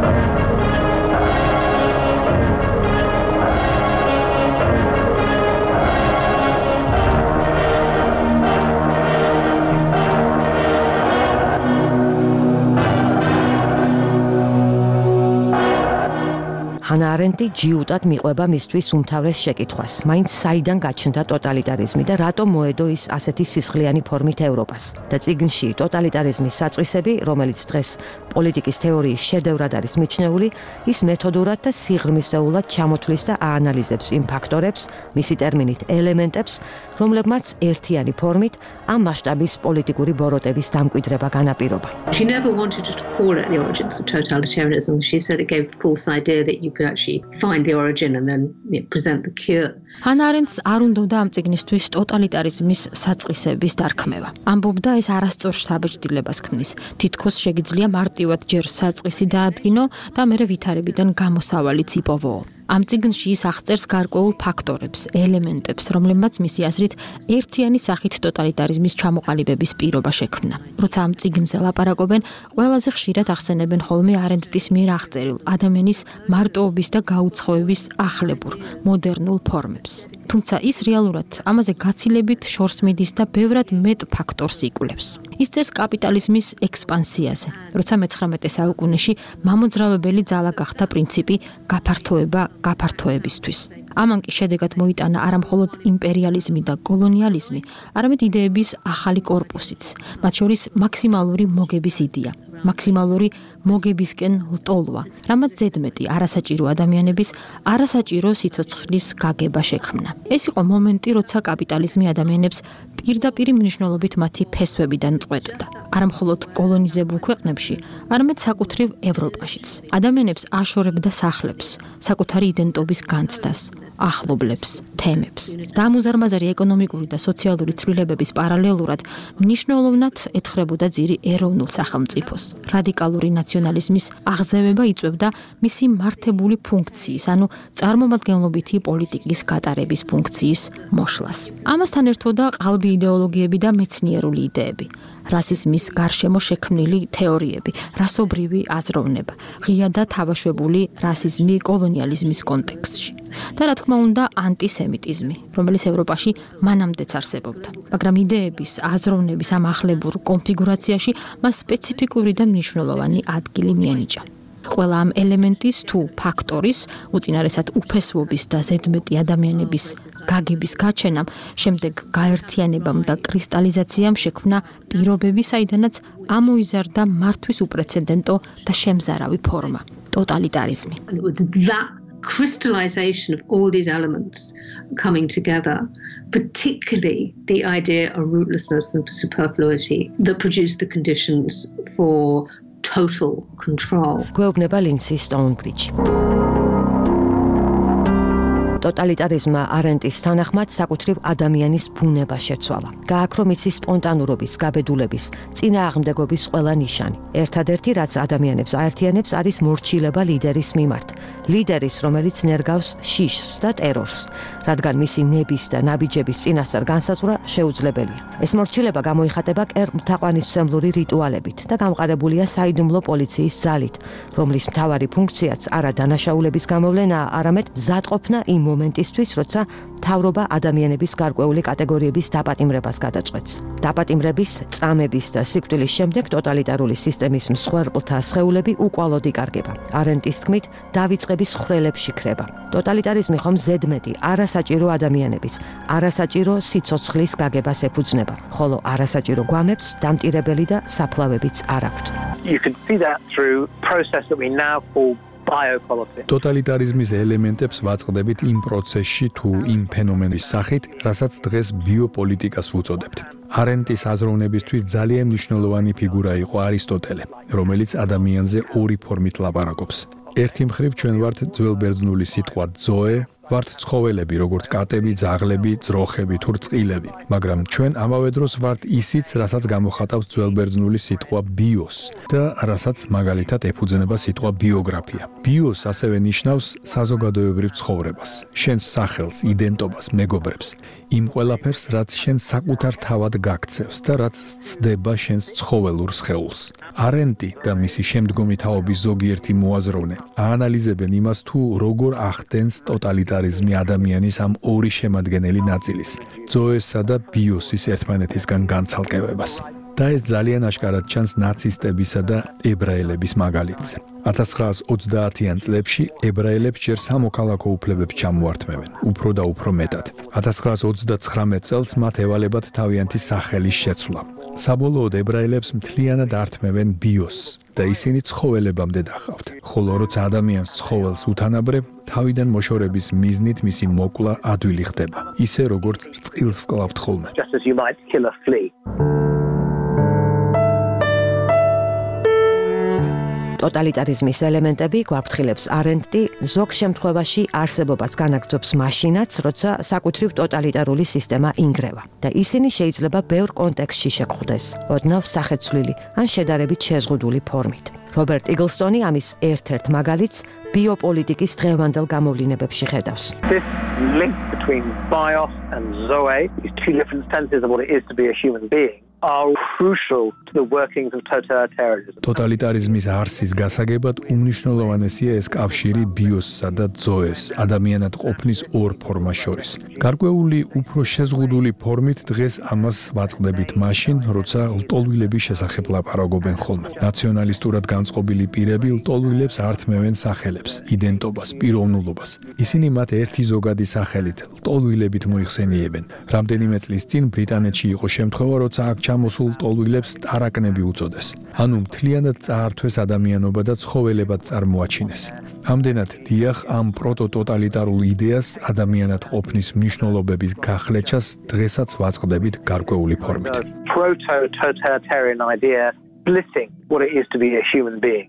ჰანა არენტი ჯიუტად მიყვება მისთვის უმთავრეს შეკითხვას, მაინც საიდან გაჩნდა ტოტალიტარიზმი და რატომ მოედო ის ასეთი სისხლიანი ფორმით ევროპას. და წიგნში ტოტალიტარიზმის საწყისები, რომელიც დღეს პოლიტიკის თეორიის შედევრად არის მიჩნეული, ის მეთოდურად და სიღრმისეულად ჩამოთვლის და აანალიზებს იმ ფაქტორებს, მისი ტერმინით ელემენტებს, რომლებმაც ერთიანი ფორმით ამ მასშტაბის პოლიტიკური ბოროტების დამკვიდრება განაპირობა. She never wanted to call it the origins of totalitarianism. She said it gave a false idea that you could actually find the origin and then you know, present the cure. ჰანა არენტს არ უნდოდა ამ წიგნისთვის ტოტალიტარიზმის საწყისების დარქმევა. ამბობდა ეს არასწორ შთაბეჭდილებას ქმნის. თითქოს შეგიძლია მარტივად ჯერ საწყისი დაადგინო და მერე ვითარებიდან გამოსავალიც იპოვო. ამ წიგნში ის აღწერს გარკვეულ ფაქტორებს, ელემენტებს, რომლებმაც მისი აზრით ერთიანი სახით ტოტალიტარიზმის ჩამოყალიბების პირობა შექმნა. როცა ამ წიგნზე ლაპარაკობენ, ყველაზე ხშირად ახსენებენ ხოლმე არენტის მიერ აღწერილ ადამიანის მარტოობის და გაუცხოების ახლებურ, მოდერნულ ფორმებს. თუმცა ის რეალურად ამაზე გაცილებით შორს მიდის და ბევრად მეტ ფაქტორს იკვლევს. ის წერს კაპიტალიზმის ექსპანსიაზე, როცა მეცხრამეტე საუკუნეში მამოძრავებელი ძალა გახდა პრინციპი გაფართოება გაფართოებისთვის. ამან კი შედეგად მოიტანა არა მხოლოდ იმპერიალიზმი და კოლონიალიზმი, არამედ იდეების ახალი კორპუსიც, მათ შორის მაქსიმალური მოგების იდეა. მაქსიმალური მოგებისკენ ლტოლვა, რამაც ზედმეტი არასაჭირო ადამიანების არასაჭირო სიცოცხლის გაგება შექმნა. ეს იყო მომენტი, როცა კაპიტალიზმი ადამიანებს პირდაპირ მნიშვნელობით მათი ფესვებიდან წყვეტდა. არა მხოლოდ კოლონიზებულ ქვეყნებში, არამედ საკუთრივ ევროპაშიც. ადამიანებს აშორებდა სახლებს, საკუთარი იდენტობის განცდას, ახლობლებს, თემებს. და ამ უზარმაზარი ეკონომიკური და სოციალური ცვლილებების პარალელურად მნიშვნელოვნად ეთხრებოდა ძირი ეროვნულ სახელმწიფოს. რადიკალური ნაციონალიზმის აღზევება იწვევდა მისი მართებული ფუნქციის, ანუ წარმომადგენლობითი პოლიტიკის გატარების ფუნქციის მოშლას. ამასთან ერთოდა ყალბი იდეოლოგიები და მეცნიერული იდეები. რასიზმის გარშემო შექმნილი თეორიები, რასობრივი აზროვნება, ღია და თავაშვებული რასიზმი კოლონიალიზმის კონტექსტში. და რა თქმა უნდა, ანტისემიტიზმი, რომელიც ევროპაში მანამდეც არსებობდა. მაგრამ იდეების, აზროვნების ამ ახლებურ კონფიგურაციაში მას სპეციფიკური და მნიშვნელოვანი ადგილი მიენიჭა. ყველა ამ ელემენტის თუ ფაქტორის, უწინარესად უფესვობის და ზედმეტი ადამიანების გაგების გაჩენამ, შემდეგ გაერთიანებამ და კრისტალიზაციამ შექმნა პირობები, საიდანაც ამოიზარდა მართვის უპრეცედენტო და შემზარავი ფორმა ტოტალიტარიზმი. Crystallization of all these elements coming together, particularly the idea of rootlessness and superfluity that produced the conditions for total control. გვეუბნება ლინსი სტოუნბრიჯი. ტოტალიტარიზმმა არენტის თანახმად საკუთრივ ადამიანის ბუნება შეცვალა. გააქრო მისი სპონტანურობის, გაბედულების, წინააღმდეგობის ყველა ნიშანი. ერთადერთი, რაც ადამიანებს აერთიანებს, არის მორჩილება ლიდერის მიმართ. ლიდერის, რომელიც ნერგავს შიშს და ტერორს, რადგან მისი ნების და ნაბიჯების წინასწარ განსაზღვრა შეუძლებელია. ეს მორჩილება გამოიხატება კერმთაყვანისმცემლური რიტუალებით და გამყარებულია საიდუმლო პოლიციის ძალით, რომლის მთავარი ფუნქციაც არა დანაშაულების გამოვლენაა, არამედ მზადყოფნა იმ მომენტისთვის, როცა მთავრობა ადამიანების გარკვეული კატეგორიების დაპატიმრებას გადაწყვეტს. დაპატიმრების, წამების და სიკვდილის შემდეგ ტოტალიტარული სისტემის მსხვერპლთა სხეულები უკვალოდ იკარგება. არენტის თქმით, დავიწყების ხრელებში ქრება. ტოტალიტარიზმი ხომ ზედმეტი არასაჭირო ადამიანების, არასაჭირო სიცოცხლის გაგებას ეფუძნება, ხოლო არასაჭირო გვამებს დამტირებელი და საფლავებიც არ აქვთ. You can see that through process that we now call ტოტალიტარიზმის ელემენტებს ვაწყდებით იმ პროცესში თუ იმ ფენომენის სახით, რასაც დღეს ბიოპოლიტიკას ვუწოდებთ. არენტის აზროვნებისთვის ძალიან მნიშვნელოვანი ფიგურა იყო არისტოტელე, რომელიც ადამიანზე ორი ფორმით ლაპარაკობს. ერთი მხრივ ჩვენ ვართ ძველბერძნული სიტყვა ზოე, ვართ ცხოველები, როგორც კატები, ძაღლები, ძროხები თუ რწყილები, მაგრამ ჩვენ ამავე დროს ვართ ისიც, რასაც გამოხატავს ძველბერძნული სიტყვა ბიოს და რასაც მაგალითად ეფუძნება სიტყვა ბიოგრაფია. ბიოს ასევე ნიშნავს საზოგადოებრივ ცხოვრებას, შენს სახელს, იდენტობას, მეგობრებს, იმ ყველაფერს, რაც შენ საკუთარ თავად გაქცევს და რაც ცდება შენს ცხოველურ სხეულს. არენტი და მისი შემდგომი თაობის ზოგიერთი მოაზროვნე აანალიზებენ იმას, თუ როგორ ახდენს ტოტალიტარიზმი ადამიანის ამ ორი შემადგენელი ნაწილის, ზოესა და ბიოსის ერთმანეთისგან განცალკევებას. და ეს ძალიან აშკარად ჩანს ნაცისტებისა და ებრაელების მაგალითზე. ათას ცხრაას ოცდაათიან წლებში ებრაელებს ჯერ სამოქალაქო უფლებებს ჩამოართმევენ, უფრო და უფრო მეტად. ათას ცხრაას ოცდაცხრამეტ წელს მათ ევალებათ თავიანთი სახელის შეცვლა. საბოლოოდ ებრაელებს მთლიანად ართმევენ ბიოსს და ისინი ცხოველებამდე დახავთ. ხოლო როცა ადამიანს ცხოველს უთანაბრებ, თავიდან მოშორების მიზნით მისი მოკლა ადვილი ხდება, ისე როგორც რწყილს ვკლავთ ხოლმე. Just as you might kill a flea. ტოტალიტარიზმის ელემენტები გვაფრთხილებს არენტი ზოგ შემთხვევაში არსებობას განაგრძობს მაშინაც, როცა საკუთრივ ტოტალიტარული სისტემა ინგრევა და ისინი შეიძლება ბევრ კონტექსტში შეგვხვდეს, ოდნავ სახეცვლილი ან შედარებით შეზღუდული ფორმით. რობერტ იგლსტონი ამის ერთ-ერთ მაგალითს ბიოპოლიტიკის დღევანდელ გამოვლინებებში ხედავს. This link between bios and zoe is two different senses of what it is to be a human being. are crucial to the workings of totalitarianism. Totalitarianismის არსის გასაგებად უმნიშვნელოვანესია ეს კავშირი ბიოსსა და ძოეს, ადამიანად ყოფნის ორ ფორმას შორის. გარკვეული უფრო შეზღუდული ფორმით დღეს ამას ვაწყდებით მაშინ, როცა ლტოლვილების შესახებ ლაპარაკობენ ხოლმე. ნაციონალისტურად განწყობილი პირები ლტოლვილებს ართმევენ სახელებს, იდენტობას, პიროვნულობას. ისინი მათ ერთი ზოგადი სახელით, ლტოლვილებით მოიხსენიებენ. რამდენიმე წლის წინ ბრიტანეთში იყო შემთხვევა, როცა აქ ჩამოსულ ლტოლვილებს ტარაკნები უწოდეს. ანუ მთლიანად წაართვეს ადამიანობა და ცხოველებად წარმოაჩინეს. ამდენად დიახ ამ პროტოტოტალიტარულ იდეას ადამიანად ყოფნის მნიშვნელობების გახლეჩას დღესაც ვაწყდებით გარკვეული ფორმით. Proto-totalitarian idea splitting what it is to be a human being.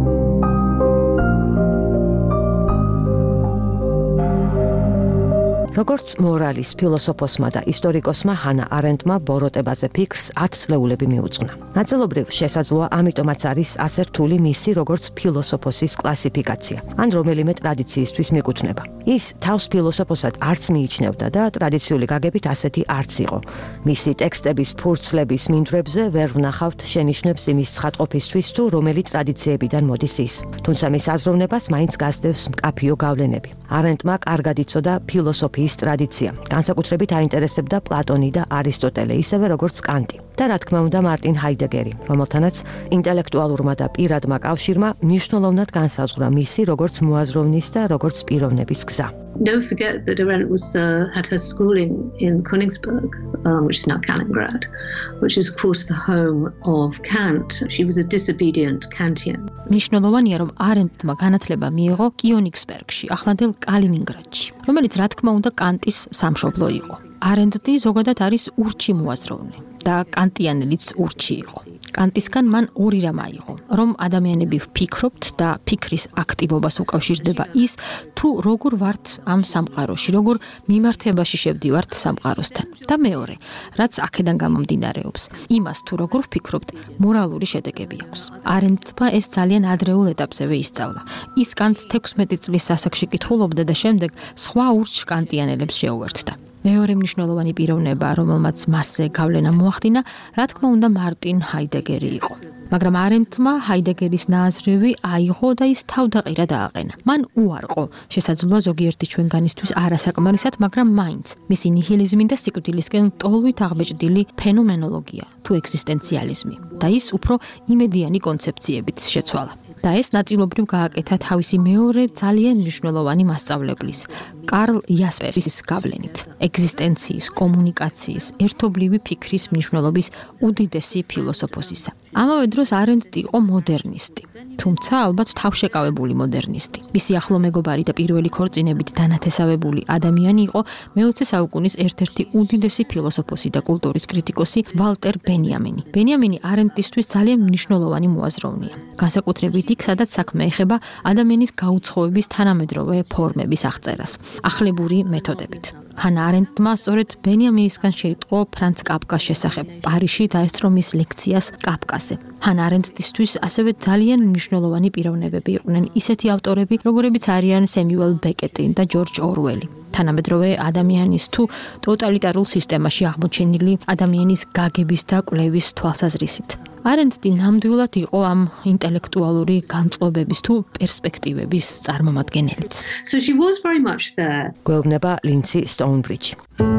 როგორც მორალის ფილოსოფოსმა და ისტორიკოსმა ჰანა არენდმა ბოროტებაზე ფიქრს ათ წლეულები მიუძღვნა. ნაწილობრივ შესაძლოა ამიტომაც არის ასე რთული მისი როგორც ფილოსოფოსის კლასიფიკაცია, ან რომელიმე ტრადიციისთვის მიკუთვნება. ის თავს ფილოსოფოსად არც მიიჩნევდა და ტრადიციული გაგებით ასეთი არც იყო. მისი ტექსტების ფურცლების მინდვრებზე ვერ ვნახავთ შენიშვნებს იმის ცხადყოფისთვის თუ რომელი ტრადიციებიდან მოდის ის. თუმცა მის აზროვნებას მაინც გასდევს მკაფიო გავლენები. არენდმა კარგად იცოდა ფილოსოფიის ტრადიცია. განსაკუთრებით აინტერესებდა პლატონი და არისტოტელე, ისევე როგორც კანტი. და რა თქმა უნდა მარტინ ჰაიდეგერი, რომელთანაც ინტელექტუალურმა და პირადმა კავშირმა მნიშვნელოვნად განსაზღვრა მისი როგორც მოაზროვნის და როგორც პიროვნების გზა. Don't forget that Arendt was uh, had her schooling in Königsberg, um, which is now Kaliningrad, which is of course the home of Kant. She was a disobedient Kantian. მნიშვნელოვანია, რომ არენდმა განათლება მიიღო კიონიგსბერგში, ახლანდელ კალინინგრადში, რომელიც რა თქმა უნდა კანტის სამშობლო იყო. არენდი ზოგადად არის ურჩი მოაზროვნე და კანტიანელიც ურჩი იყო. კანტისგან მან ორი რამ აიღო, რომ ადამიანები ვფიქრობთ და ფიქრის აქტივობას უკავშირდება ის, თუ როგორ ვართ ამ სამყაროში, როგორ მიმართებაში შევდივართ სამყაროსთან. და მეორე, რაც აქედან გამომდინარეობს, იმას თუ როგორ ვფიქრობთ, მორალური შედეგები აქვს. არენდმა ეს ძალიან ადრეულ ეტაპზევე ისწავლა. ის კანტს თექვსმეტი წლის ასაკში კითხულობდა და შემდეგ სხვა ურჩ კანტიანელებს შეუერთდა. მეორე მნიშვნელოვანი პიროვნება, რომელმაც მასზე გავლენა მოახდინა, რა თქმა უნდა მარტინ ჰაიდეგერი იყო. მაგრამ არენდმა ჰაიდეგერის ნააზრევი აიღო და ის თავდაყირა დააყენა. მან უარყო, შესაძლოა ზოგიერთი ჩვენგანისთვის არასაკმარისად, მაგრამ მაინც მისი ნიჰილიზმი და სიკვდილისკენ ტოლვით აღბეჭდილი ფენომენოლოგია თუ ეგზისტენციალიზმი და ის უფრო იმედიანი კონცეფციებით შეცვალა. და ეს ნაწილობრივ გააკეთა თავისი მეორე ძალიან მნიშვნელოვანი მასწავლებლის, კარლ იასპერსის გავლენით. ეგზისტენციის, კომუნიკაციის, ერთობლივი ფიქრის მნიშვნელობის უდიდესი ფილოსოფოსისა. ამავე დროს არენდი იყო მოდერნისტი, თუმცა ალბათ თავშეკავებული მოდერნისტი. მისი ახლო მეგობარი და პირველი ქორწინებით დანათესავებული ადამიანი იყო მეოცე საუკუნის ერთ-ერთი უდიდესი ფილოსოფოსი და კულტურის კრიტიკოსი ვალტერ ბენიამინი. ბენიამინი არენდისთვის ძალიან მნიშვნელოვანი მოაზროვნეა. განსაკუთრებით იქ, სადაც საქმე ეხება ადამიანის გაუცხოების თანამედროვე ფორმების აღწერას, ახლებური მეთოდებით. ჰანა არენდმა სწორედ ბენიამინისგან შეიტყო ფრანც კაფკას შესახებ პარიზში დაესწრო მის ლექციას კაფკაზე. ჰანა არენდისთვის ასევე ძალიან მნიშვნელოვანი პიროვნებები იყვნენ ისეთი ავტორები, როგორებიც არიან სემიუელ ბეკეტი და ჯორჯ ორველი. თანამედროვე ადამიანის თუ ტოტალიტარულ სისტემაში აღმოჩენილი ადამიანის გაგების და კვლევის თვალსაზრისით. არენდი ნამდვილად იყო ამ ინტელექტუალური განწყობების თუ პერსპექტივების წარმომადგენელიც. So she was very much there. გვეუბნება ლინცი სტოუნბრიჯი.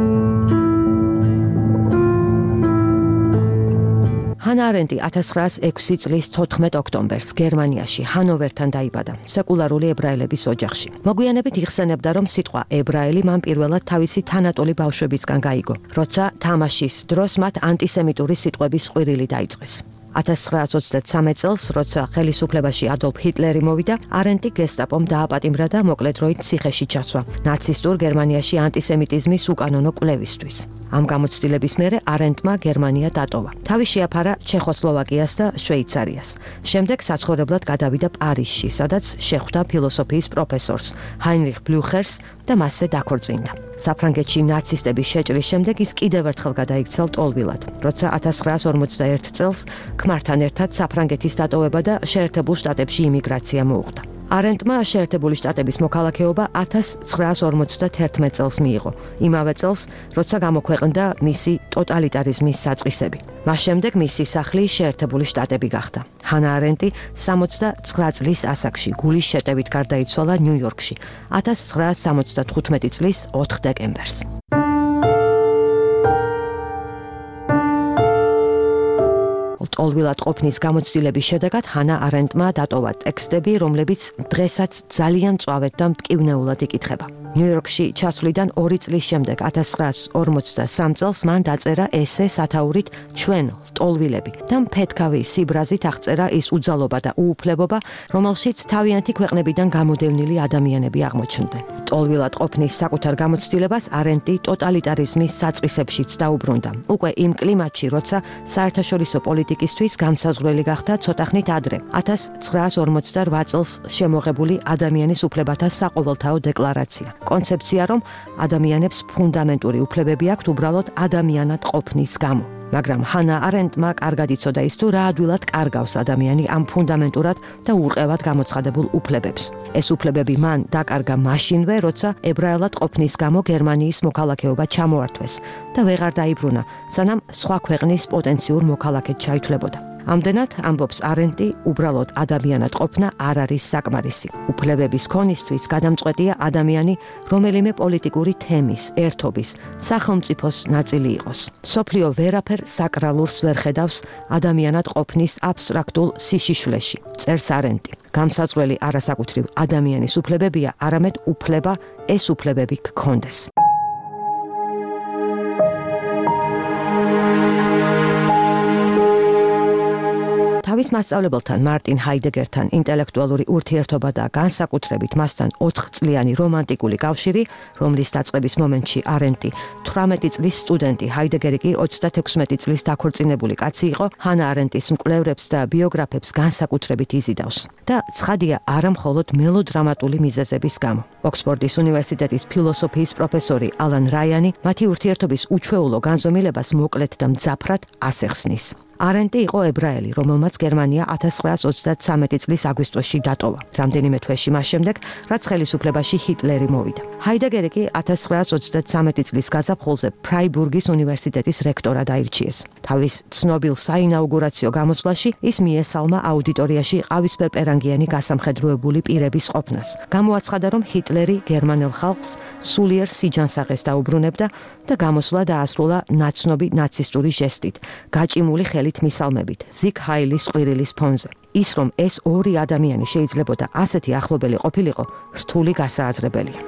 ჰანა არენდი ათას ცხრაას ექვსი წლის თოთხმეტ ოქტომბერს გერმანიაში ჰანოვერთან დაიბადა, სეკულარული ებრაელების ოჯახში. მოგვიანებით იხსენებდა, რომ სიტყვა ებრაელი მან პირველად თავისი თანატოლი ბავშვებისგან გაიგო, როცა თამაშის დროს მათ ანტისემიტური სიტყვების ყვირილი დაიწყეს. ათას ცხრაას ოცდათსამე წელს, როცა ხელისუფლებაში ადოლფ ჰიტლერი მოვიდა, არენდი გესტაპომ დააპატიმრა და მოკლე დროით ციხეში ჩასვა ნაცისტურ გერმანიაში ანტისემიტიზმის უკანონო კვლევისთვის. ამ გამოცდილების მერე არენდმა გერმანია დატოვა. თავი შეაფარა ჩეხოსლოვაკიას და შვეიცარიას. შემდეგ საცხოვრებლად გადავიდა პარიზში, სადაც შეხვდა ფილოსოფიის პროფესორს ჰაინრიხ ბლუხერს და მასზე დაქორწინდა. საფრანგეთში ნაცისტების შეჭრის შემდეგ ის კიდევ ერთხელ გადაიქცა ლტოლვილად, როცა ათას ცხრაას ორმოცდაერთ წელს ქმართან ერთად საფრანგეთის დატოვება და შეერთებულ შტატებში იმიგრაცია მოუხდა. არენტმა შეერთებული შტატების მოქალაქეობა ათას ცხრაას ორმოცდაათი წელს მიიღო. იმავე წელს, როცა გამოქვეყნდა მისი ტოტალიტარიზმის საწყისები. მას შემდეგ მისი სახლი შეერთებული შტატები გახდა. ჰანა არენტი სამოცდაცხრა წლის ასაკში გულის შეტევით გარდაიცვალა ნიუ-იორკში ათას ცხრაას სამოცდათხუთმეტი წლის ოთხ დეკემბერს. ტოლვილად ყოფნის გამოცდილების შედეგად ჰანა არენტმა დატოვა ტექსტები, რომლებიც დღესაც ძალიან მწვავედ და მტკივნეულად იკითხება. ნიუ-იორკში ჩასვლიდან ორი წლის შემდეგ ათას ცხრაას ორმოცდასამ წელს მან დაწერა ესე სათაურით ჩვენ ტოლვილები და მფეთქავი სიბრაზით აღწერა ის უძალობა და უუფლებობა, რომელშიც თავიანთი ქვეყნებიდან გამოდევნილი ადამიანები აღმოჩნდნენ. ტოლვილად ყოფნის საკუთარ გამოცდილებას არენტი ტოტალიტარიზმის საწყისებშიც დაუბრუნდა. უკვე იმ კლიმატში, როცა საერთაშორისო პოლიტიკისთვის გამსაზღვრელი გახდა ცოტახნით ადრე, ათას ცხრაას ორმოცდარვა წელს შემოღებული ადამიანის უფლებათა საყოველთაო დეკლარაცია. კონცეფცია, რომ ადამიანებს ფუნდამენტური უფლებები აქვთ უბრალოდ ადამიანად ყოფნის გამო. მაგრამ ჰანა არენტმა კარგად იცოდა ის თუ რა ადვილად კარგავს ადამიანი ამ ფუნდამენტურად და ურყევად გამოცხადებულ უფლებებს. ეს უფლებები მან დაკარგა მაშინვე, როცა ებრაელად ყოფნის გამო გერმანიის მოქალაქეობა ჩამოართვეს და ვეღარ დაიბრუნა, სანამ სხვა ქვეყნის პოტენციურ მოქალაქედ ჩაითვლებოდა. ამდენად, ამბობს არენტი, უბრალოდ ადამიანად ყოფნა არ არის საკმარისი. უფლებების ქონისთვის გადამწყვეტია ადამიანი რომელიმე პოლიტიკური თემის, ერთობის, სახელმწიფოს ნაწილი იყოს. მსოფლიო ვერაფერ საკრალურს ვერ ხედავს ადამიანად ყოფნის აბსტრაქტულ სიშიშვლეში, წერს არენტი. გამსაზღვრელი არასაკუთრივ ადამიანის უფლებებია, არამედ უფლება ეს უფლებები გქონდეს. თავის მასწავლებელთან მარტინ ჰაიდეგერთან ინტელექტუალური ურთიერთობა და განსაკუთრებით მასთან ოთხ წლიანი რომანტიკული კავშირი, რომლის დაწყების მომენტში არენტი თვრამეტი წლის სტუდენტი, ჰაიდეგერი კი ოცდათექვსმეტი წლის დაქორწინებული კაცი იყო, ჰანა არენტის მკვლევრებს და ბიოგრაფებს განსაკუთრებით იზიდავს. და ცხადია არა მხოლოდ მელოდრამატული მიზეზების გამო. ოქსფორდის უნივერსიტეტის ფილოსოფიის პროფესორი ალან რაიანი მათი ურთიერთობის უჩვეულო განზომილებას მოკლედ და მძაფრად ასეხსნის. არენტი იყო ებრაელი, რომელმაც გერმანია ათას ცხრაას ოცდათვრამეტი წლის აგვისტოში დატოვა. რამდენიმე თვეში მას შემდეგ, რაც ხელისუფლებაში ჰიტლერი მოვიდა. ჰაიდეგერი კი ათას ცხრაას ოცდათვრამეტი წლის გაზაფხულზე ფრაიბურგის უნივერსიტეტის რექტორად აირჩიეს. თავის ცნობილ საინაუგურაციო გამოსვლაში ის მიესალმა აუდიტორიაში ყავისფერპერანგიანი გასამხედროებული პირების ყოფნას. გამოაცხადა, რომ ჰიტლერი გერმანელ ხალხს სულიერ სიჯანსაღეს დაუბრუნებდა და გამოსვლა დაასრულა ნაცნობი ნაცისტური ჟესტით, გაჭიმული ხელით მისალმებით, ზიგ ჰაილის ყვირილის ფონზე. ის, რომ ეს ორი ადამიანი შეიძლებოდა ასეთი ახლობელი ყოფილიყო, რთული გასააზრებელია.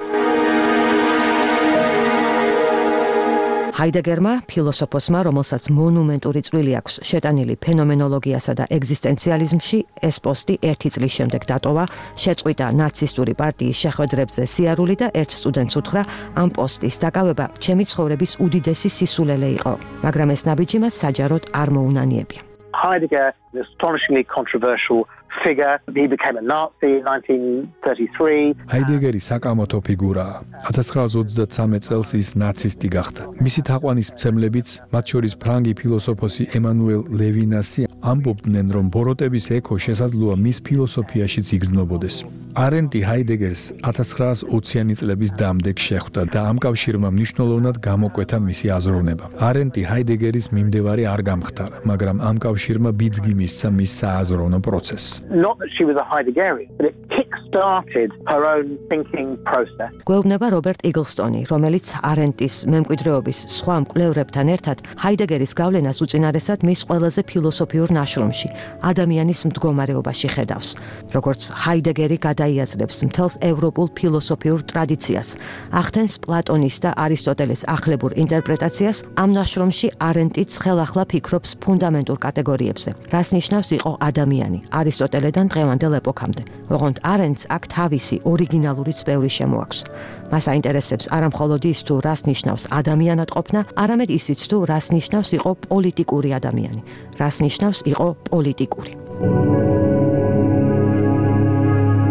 ჰაიდეგერმა, ფილოსოფოსმა, რომელსაც მონუმენტური წვლილი აქვს შეტანილი ფენომენოლოგიასა და ეგზისტენციალიზმში, ეს პოსტი ერთი წლის შემდეგ დატოვა, შეწყვიტა ნაცისტური პარტიის შეხვედრებზე სიარული და ერთ სტუდენტს უთხრა, ამ პოსტის დაკავება ჩემი ცხოვრების უდიდესი სისულელე იყო, მაგრამ ეს ნაბიჯი მას საჯაროდ არ მოუნანიებია. Heidegger is an astonishingly controversial figure. He became a Nazi in nineteen thirty-three. ჰაიდეგერი საკამათო ფიგურაა. ათას ცხრაას ოცდათსამი წელს ის ნაცისტი გახდა. მისი თაყვანისმცემლებიც, მათ შორის ფრანგი ფილოსოფოსი ემანუელ ლევინასი, ამბობდნენ, რომ ბოროტების ექო შესაძლოა მის ფილოსოფიაშიც იგრძნობოდეს. არენტი ჰაიდეგერს ათას ცხრაას ოციანი წლების დამდეგ შეხვდა და ამ კავშირმა მნიშვნელოვნად გამოკვეთა მისი აზროვნება. არენტი ჰაიდეგერის მიმდევარი არ გამხდარა, მაგრამ ამ კავშირმა ბიძგი მისცა მის სააზროვნო პროცესს. Not that she was a Heideggerian, but it kick-started her own thinking process. გვეუბნება რობერტ იგლსტონი, რომელიც არენტის მემკვიდრეობის სხვა მკვლევრებთან ერთად ჰაიდეგერის გავლენას უწინარესად მის ყველაზე ფილოსოფიურ ნაშრომში, ადამიანის მდგომარეობაში ხედავს. როგორც ჰაიდეგერი გადაიაზრებს მთელს ევროპულ ფილოსოფიურ ტრადიციას, ახდენს პლატონის და არისტოტელეს ახლებურ ინტერპრეტაციას, ამ ნაშრომში არენტი ცხელახლა ფიქრობს ფუნდამენტურ კატეგორიებზე, რას ნიშნავს იყო ადამიანი, არისტოტელედან დღევანდელ ეპოქამდე. ოღონდ არენტს აქ თავისი ორიგინალური წვევრი შემოაქვს. მას აინტერესებს არა მხოლოდ ის თუ რას ნიშნავს ადამიანად ყოფნა, არამედ ისიც თუ რას ნიშნავს იყო პოლიტიკური ადამიანი, რას ნიშნავს იყო პოლიტიკური.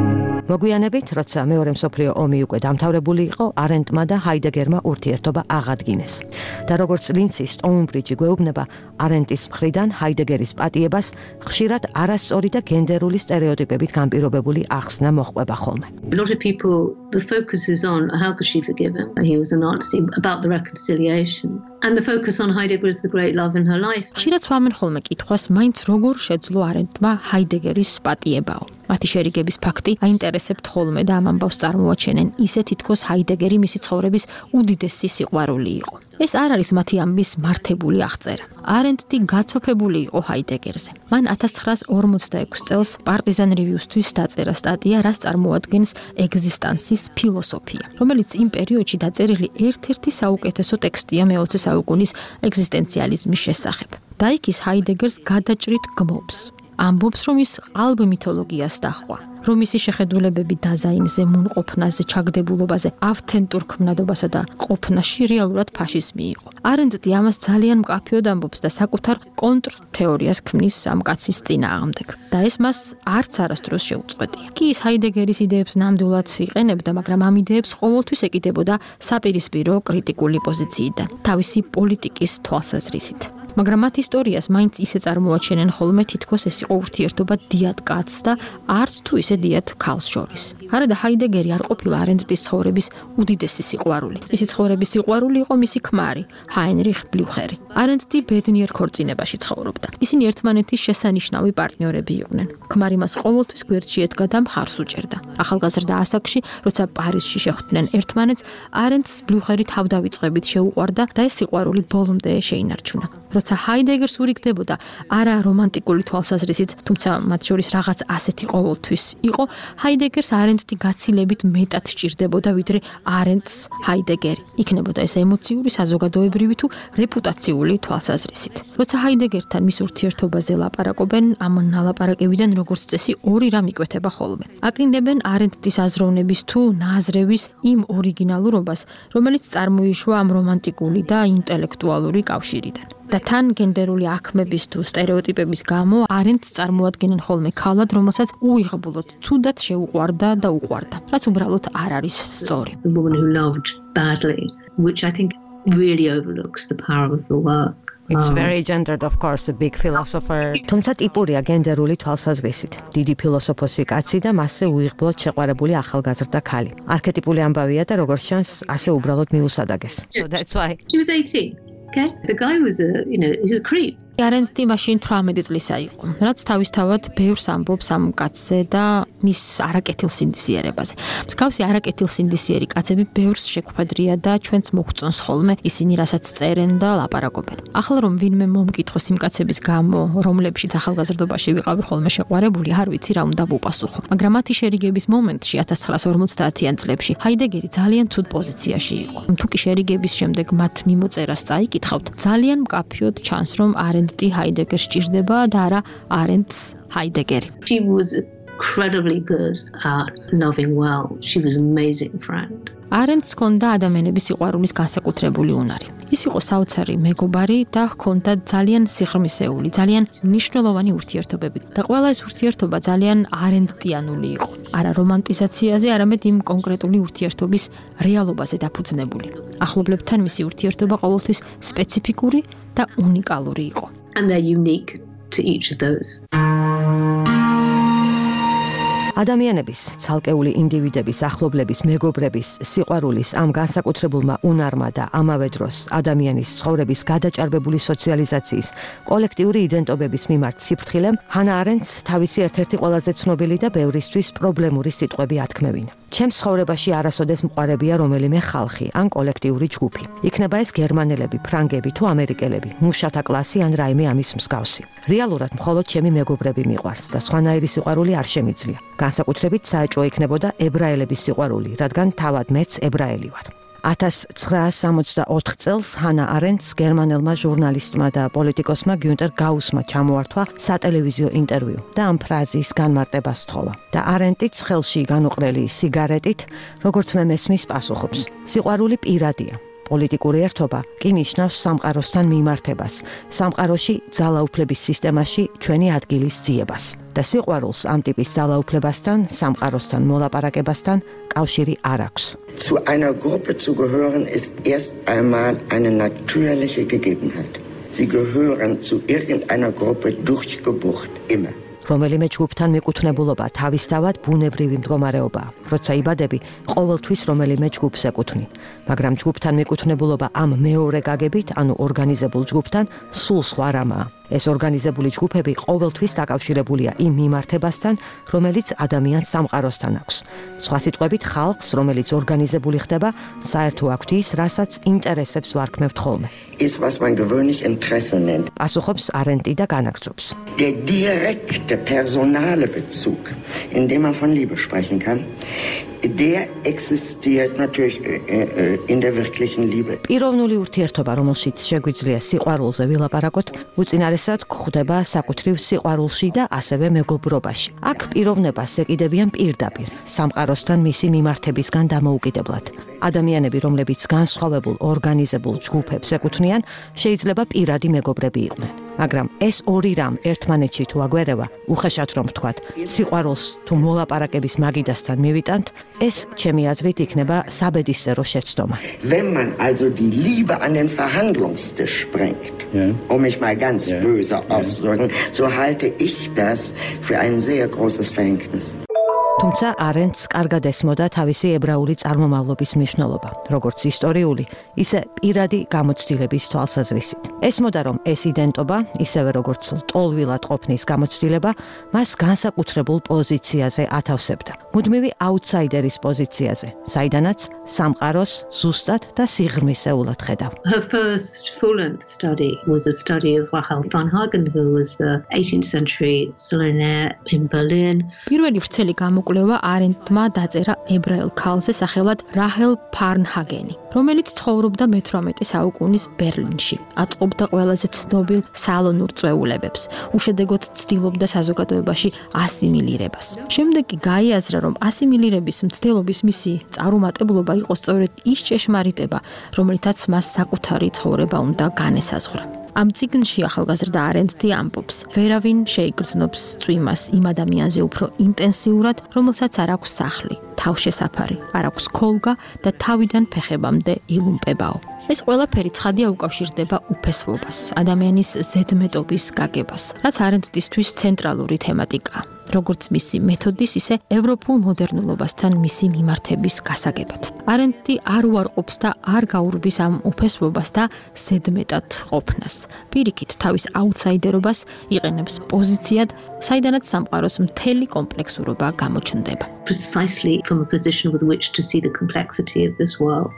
მოგვიანებით, როცა მეორე მსოფლიო ომი უკვე დამთავრებული იყო, არენდმა და ჰაიდეგერმა ურთიერთობა აღადგინეს. და როგორც ლინცი სტოუნბრიჯი გვეუბნება, არენდის მხრიდან ჰაიდეგერის პატიებას ხშირად არასწორი და გენდერული სტერეოტიპებით განპირობებული ახსნა მოჰყვება ხოლმე. A lot of people, the focus is on how could she forgive him? He was a Nazi, about the reconciliation. And the focus on Heidegger is the great love in her life. ხშირად სვამენ ხოლმე კითხვას, მაინც როგორ შეძლო არენდმა ჰაიდეგერის პატიებაო. მათი შერიგების ფაქტი აინტერესებთ ხოლმე და ამ ამბავს წარმოაჩენენ, ისე თითქოს ჰაიდეგერი მისი ცხოვრების უდიდესი სიყვარული იყო. ეს არ არის მათი ამბის მართებული აღწერა. არენდი გაცოფებული იყო ჰაიდეგერზე. მან ათას ცხრაას ორმოცდაექვსი წელს პარტიზან რივიუსთვის დაწერა სტატია, რაც წარმოადგენს ეგზისტანსის ფილოსოფია, რომელიც იმ პერიოდში დაწერილი ერთ-ერთი საუკეთესო ტექსტია მეოცე საუკუნის ეგზისტენციალიზმის შესახებ. და იქ ის ჰაიდეგერს გადაჭრით გმობს. ამბობს, რომ ის ყალბ მითოლოგიას დაჰყვა, რომ მისი შეხედულებები დაზაინზე, მუნყოფნაზე, ჩაგდებულობაზე, ავთენტურ ქმნადობასა და ყოფნაში რეალურად ფაშიზმი იყო. არენდი ამას ძალიან მკაფიოდ ამბობს და საკუთარ კონტრთეორიას ქმნის ამ კაცის წინააღმდეგ. და ეს მას არც არასდროს შეუწყვეტია. კი ის ჰაიდეგერის იდეებს ნამდვილად იყენებდა, მაგრამ ამ იდეებს ყოველთვის ეკიდებოდა საპირისპირო კრიტიკული პოზიციიდან, თავისი პოლიტიკის თვალსაზრისით. მაგრამ მათ ისტორიას მაინც ისე წარმოაჩენენ ხოლმე, თითქოს ეს იყო ურთიერთობა დიად კაცს და არც თუ ისე დიად ქალს შორის. არადა ჰაიდეგერი არ ყოფილა არენდის ცხოვრების უდიდესი სიყვარული. მისი ცხოვრების სიყვარული იყო მისი ქმარი, ჰაინრიხ ბლუხერი. არენდი ბედნიერ ქორწინებაში ცხოვრობდა. ისინი ერთმანეთის შესანიშნავი პარტნიორები იყვნენ. ქმარი მას ყოველთვის გვერდში ედგა და მხარს უჭერდა. ახალგაზრდა ასაკში, როცა პარიზში შეხვდნენ ერთმანეთს, არენდს ბლუხერი თავდავიწყებით შეუყვარდა და ეს სიყვარული ბოლომდე შეინარჩუნა. როცა ჰაიდეგერს ურიგდებოდა არა რომანტიკული თვალსაზრისით, თუმცა მათ შორის რაღაც ასეთი ყოველთვის იყო, ჰაიდეგერს არენდი გაცილებით მეტად სჭირდებოდა, ვიდრე არენდს ჰაიდეგერი. იქნებოდა ეს ემოციური, საზოგადოებრივი თუ რეპუტაციული თვალსაზრისით. როცა ჰაიდეგერთან მის ურთიერთობაზე ლაპარაკობენ, ამ ნალაპარაკებიდან როგორც წესი ორი რამ იკვეთება ხოლმე. აკრინებენ არენდის აზროვნების თუ ნაზრევის იმ ორიგინალურობას, რომელიც წარმოიშვა ამ რომანტიკული და ინტელექტუალური კავშირიდან. და თან გენდერული აქმების თუ სტერეოტიპების გამო არენდს წარმოადგენენ ხოლმე ქალად, რომელსაც უიღბლოდ ცუდად შეუყვარდა და უყვარდა, რაც უბრალოდ არ არის სწორი. The woman who loved badly, which I think really overlooks the power of the work. It's very gendered, of course, a big philosopher. თუმცა ტიპურია გენდერული თვალსაზრისით. დიდი ფილოსოფოსი კაცი და მასზე უიღბლოდ შეყვარებული ახალგაზრდა ქალი. არქეტიპული ამბავია და როგორც ჩანს, ასე უბრალოდ მიუსადაგეს. So that's why she was eighteen. Okay, the guy was a, you know, he's a creep. არენდი მაშინ თვრამეტი წლისა იყო, რაც თავისთავად ბევრს ამბობს ამ კაცზე და მის არაკეთილსინდისიერებაზე. მსგავსი არაკეთილსინდისიერი კაცები ბევრს შეგვხვედრია და ჩვენც მოგწონს ხოლმე ისინი, რასაც წერენ და ლაპარაკობენ. ახლა რომ ვინმე მომკითხოს იმ კაცების გამო, რომლებშიც ახალგაზრდობაში ვიყავი ხოლმე შეყვარებული, არ ვიცი რა უნდა ვუპასუხო. მაგრამ მათი შერიგების მომენტში ათას ცხრაას ორმოცდაათიან წლებში ჰაიდეგერი ძალიან ცუდ პოზიციაში იყო. თუ კი შერიგების შემდეგ მათ მიმოწერას წაიკითხავთ, ძალიან მკაფიოდ ჩანს, რომ არენდი ჰაიდეგერს სჭირდება და არა არენდს ჰაიდეგერი. She was incredibly good at loving well. She was an amazing friend. არენდს ჰქონდა ადამიანების სიყვარულის განსაკუთრებული უნარი. ის იყო საოცარი მეგობარი და ჰქონდა ძალიან სიღრმისეული, ძალიან მნიშვნელოვანი ურთიერთობები. და ყველა ეს ურთიერთობა ძალიან არენდიანული იყო. არა რომანტიზაციაზე, არამედ იმ კონკრეტული ურთიერთობის რეალობაზე დაფუძნებული. ახლობლებთან მისი ურთიერთობა ყოველთვის სპეციფიკური და უნიკალური იყო. And they're unique to each of those. ადამიანების, ცალკეული ინდივიდების, ახლობლების, მეგობრების, სიყვარულის ამ განსაკუთრებულმა უნარმა და ამავე დროს ადამიანის ცხოვრების გადაჭარბებული სოციალიზაციის, კოლექტიური იდენტობების მიმართ სიფრთხილემ ჰანა არენდს თავისი ერთ-ერთი ყველაზე ცნობილი და ბევრისთვის პრობლემური სიტყვები ათქმევინა. ჩემს ცხოვრებაში არასოდეს მყარებია რომელიმე ხალხი ან კოლექტიური ჯგუფი. იქნება ეს გერმანელები, ფრანგები თუ ამერიკელები, მუშათა კლასი ან რაიმე ამის მსგავსი. რეალურად მხოლოდ ჩემი მეგობრები მიყვარს და სხვანაირი სიყვარული არ შემიძლია. განსაკუთრებით საეჭვო იქნებოდა ებრაელების სიყვარული, რადგან თავად მეც ებრაელი ვარ. ათას ცხრაას სამოცდაოთხ წელს ჰანა არენდს გერმანელმა ჟურნალისტმა და პოლიტიკოსმა გიუნტერ გაუსმა ჩამოართვა სატელევიზიო ინტერვიუ და ამ ფრაზის განმარტებას სთხოვა. და არენდიც ხელში განუყრელი სიგარეტით, როგორც მე მესმის, პასუხობს: სიყვარული პირადია. პოლიტიკური ერთობა კი ნიშნავს სამყაროსთან მიმართებას, სამყაროში ძალაუფლების სისტემაში ჩვენი ადგილის ძიებას. და სიყვარულს ამ ტიპის ძალაუფლებასთან, სამყაროსთან მოლაპარაკებასთან კავშირი არ აქვს. Zu einer Gruppe zu gehören ist erst einmal eine natürliche Gegebenheit. Sie gehören zu irgendeiner Gruppe durch Geburt immer. რომელიმე ჯგუფთან მიკუთვნებულობა თავისთავად ბუნებრივი მდგომარეობაა. როცა იბადები, ყოველთვის რომელიმე ჯგუფს ეკუთვნი. მაგრამ ჯგუფთან მიკუთვნებულობა ამ მეორე გაგებით, ანუ ორგანიზებულ ჯგუფთან, სულ სხვა რამაა. ეს ორგანიზებული ჯგუფები ყოველთვის დაკავშირებულია იმ მიმართებასთან, რომელიც ადამიანს სამყაროსთან აქვს. სხვა სიტყვებით, ხალხს, რომელიც ორგანიზებული ხდება, საერთო აქვთ ის, რასაც ინტერესებს ვარქმევთ ხოლმე. Ist, was man gewöhnlich Interesse nennt. პასუხობს არენტი და განაგრძობს. Der direkte personale Bezug, in dem man von Liebe sprechen kann, der existiert natürlich in der wirklichen Liebe. პიროვნული ურთიერთობა, რომელშიც შეგვიძლია სიყვარულზე ვილაპარაკოთ, უწინარესად გვხვდება საკუთრივ სიყვარულში და ასევე მეგობრობაში. აქ პიროვნებას ეკიდებიან პირდაპირ, სამყაროსთან მისი მიმართებისგან დამოუკიდებლად. ადამიანები, რომლებიც განსხვავებულ ორგანიზებულ ჯგუფებს ეკუთვნიან, შეიძლება პირადი მეგობრები იყვნენ. მაგრამ ეს ორი რამ ერთმანეთში თუ აგვერევა, უხეშად რომ ვთქვათ, სიყვარულს თუ მოლაპარაკების მაგიდასთან მივიტანთ, ეს ჩემი აზრით იქნება საბედისწერო შეცდომა. Wenn man also die Liebe an den Verhandlungstisch bringt, ja. um mich mal ganz ja. böse ja. auszudrücken, so halte ich das für ein sehr großes Verhängnis. თუმცა არენტს კარგად ესმოდა თავისი ებრაული წარმომავლობის მნიშვნელობა, როგორც ისტორიული, ისე პირადი გამოცდილების თვალსაზრისით. ესმოდა, რომ ეს იდენტობა, ისევე როგორც ლტოლვილად ყოფნის გამოცდილება, მას განსაკუთრებულ პოზიციაზე ათავსებდა. მუდმივი აუთსაიდერის პოზიციაზე, საიდანაც სამყაროს ზუსტად და სიღრმისეულად ხედავ. Her first full-length study was a study of Rachel Varnhagen, who was the eighteenth century Solonär in Berlin. პირველი ვრცელი გამოკვლევა არენტმა დაწერა ებრაელ ქალზე სახელად რაჰელ ფარნჰაგენი, რომელიც ცხოვრობდა მეთვრამეტე საუკუნის ბერლინში. აწყობდა ყველაზე ცნობილ სალონურ წვეულებებს, უშედეგოდ ცდილობდა საზოგადოებაში ასიმილირებას. შემდეგ კი გაიაზრა, რომ ასიმილირების მცდელობის მისი წარუმატებლობა იყო სწორედ ის ჭეშმარიტება, რომელითაც მას საკუთარი ცხოვრება უნდა განესაზღვრა. ამ წიგნში ახალგაზრდა არენტი ამბობს, ვერავინ შეიგრძნობს წვიმას იმ ადამიანზე უფრო ინტენსიურად, რომელსაც არ აქვს სახლი, თავშესაფარი, არ აქვს ქოლგა და თავიდან ფეხებამდე ილუმპებაო. ეს ყველაფერი ცხადია უკავშირდება უფესვობას, ადამიანის ზედმეტობის გაგებას, რაც არენტისთვის ცენტრალური თემატიკაა. როგორც მისი მეთოდის, ისე ევროპულ მოდერნულობასთან მისი მიმართების გასაგებად. არენტი არ უარყოფს და არ გაურბის ამ უფესვობას და ზედმეტად ყოფნას. პირიქით, თავის აუთსაიდერობას იყენებს პოზიციად, საიდანაც სამყაროს მთელი კომპლექსურობა გამოჩნდება. Precisely from a position with which to see the complexity of this world.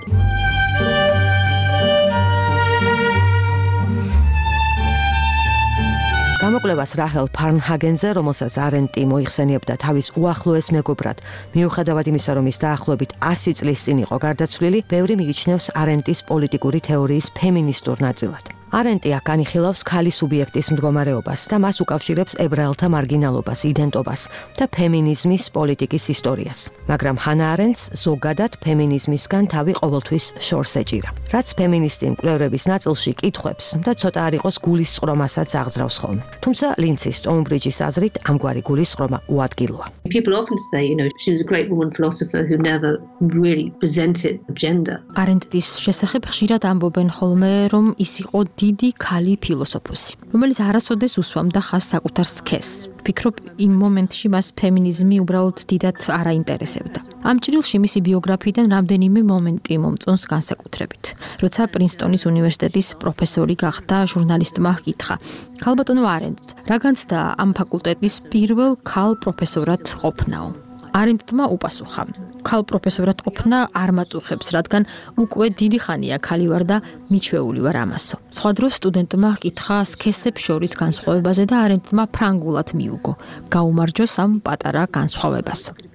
გამოკვლევას რაჰელ ფარნჰაგენზე, რომელსაც არენტი მოიხსენიებდა თავის უახლოეს მეგობრად, მიუხედავად იმისა, რომ ის დაახლოებით ასი წლის წინ იყო გარდაცვლილი, ბევრი მიიჩნევს არენტის პოლიტიკური თეორიის ფემინისტურ ნაწილად. არენტი აქ განიხილავს ქალის სუბიექტის მდგომარეობას და მას უკავშირებს ებრაელთა მარგინალობას, იდენტობას და ფემინიზმის პოლიტიკის ისტორიას. მაგრამ ჰანა არენტს ზოგადად ფემინიზმისგან თავი ყოველთვის შორს ეჭირა. რაც ფემინისტი მკვლევრების ნაწილში კითხვებს და ცოტა არ იყოს გულისწყრომასაც აღძრავს ხოლმე. თუმცა ლინცის სტოუნბრიჯის აზრით ამგვარი გულისწყრომა უადგილოა. People often say, you know, she was a great woman philosopher who never really presented gender. არენტის შესახებ ხშირად ამბობენ ხოლმე, რომ ის იყო დიდი ქალი ფილოსოფოსი, რომელიც არასოდეს უსვამდა ხაზს საკუთარ სქესს. ვფიქრობ, იმ მომენტში მას ფემინიზმი უბრალოდ დიდად არ აინტერესებდა. ამ ჭრილში მისი ბიოგრაფიიდან რამდენიმე მომენტი მომწონს განსაკუთრებით. როცა პრინსტონის უნივერსიტეტის პროფესორი გახდა, ჟურნალისტმა ჰკითხა: ქალბატონო არენტ, რა განცდა ამ ფაკულტეტის პირველ ქალ პროფესორად ყოფნაო? არენტმა უპასუხა: ქალ პროფესორად ყოფნა არ მაწუხებს, რადგან უკვე დიდი ხანია ქალი ვარ და მიჩვეული ვარ ამასო. სხვა დროს სტუდენტმა ჰკითხა სქესებს შორის განსხვავებაზე და არენტმა ფრანგულად მიუგო: გაუმარჯოს ამ პატარა განსხვავებასო.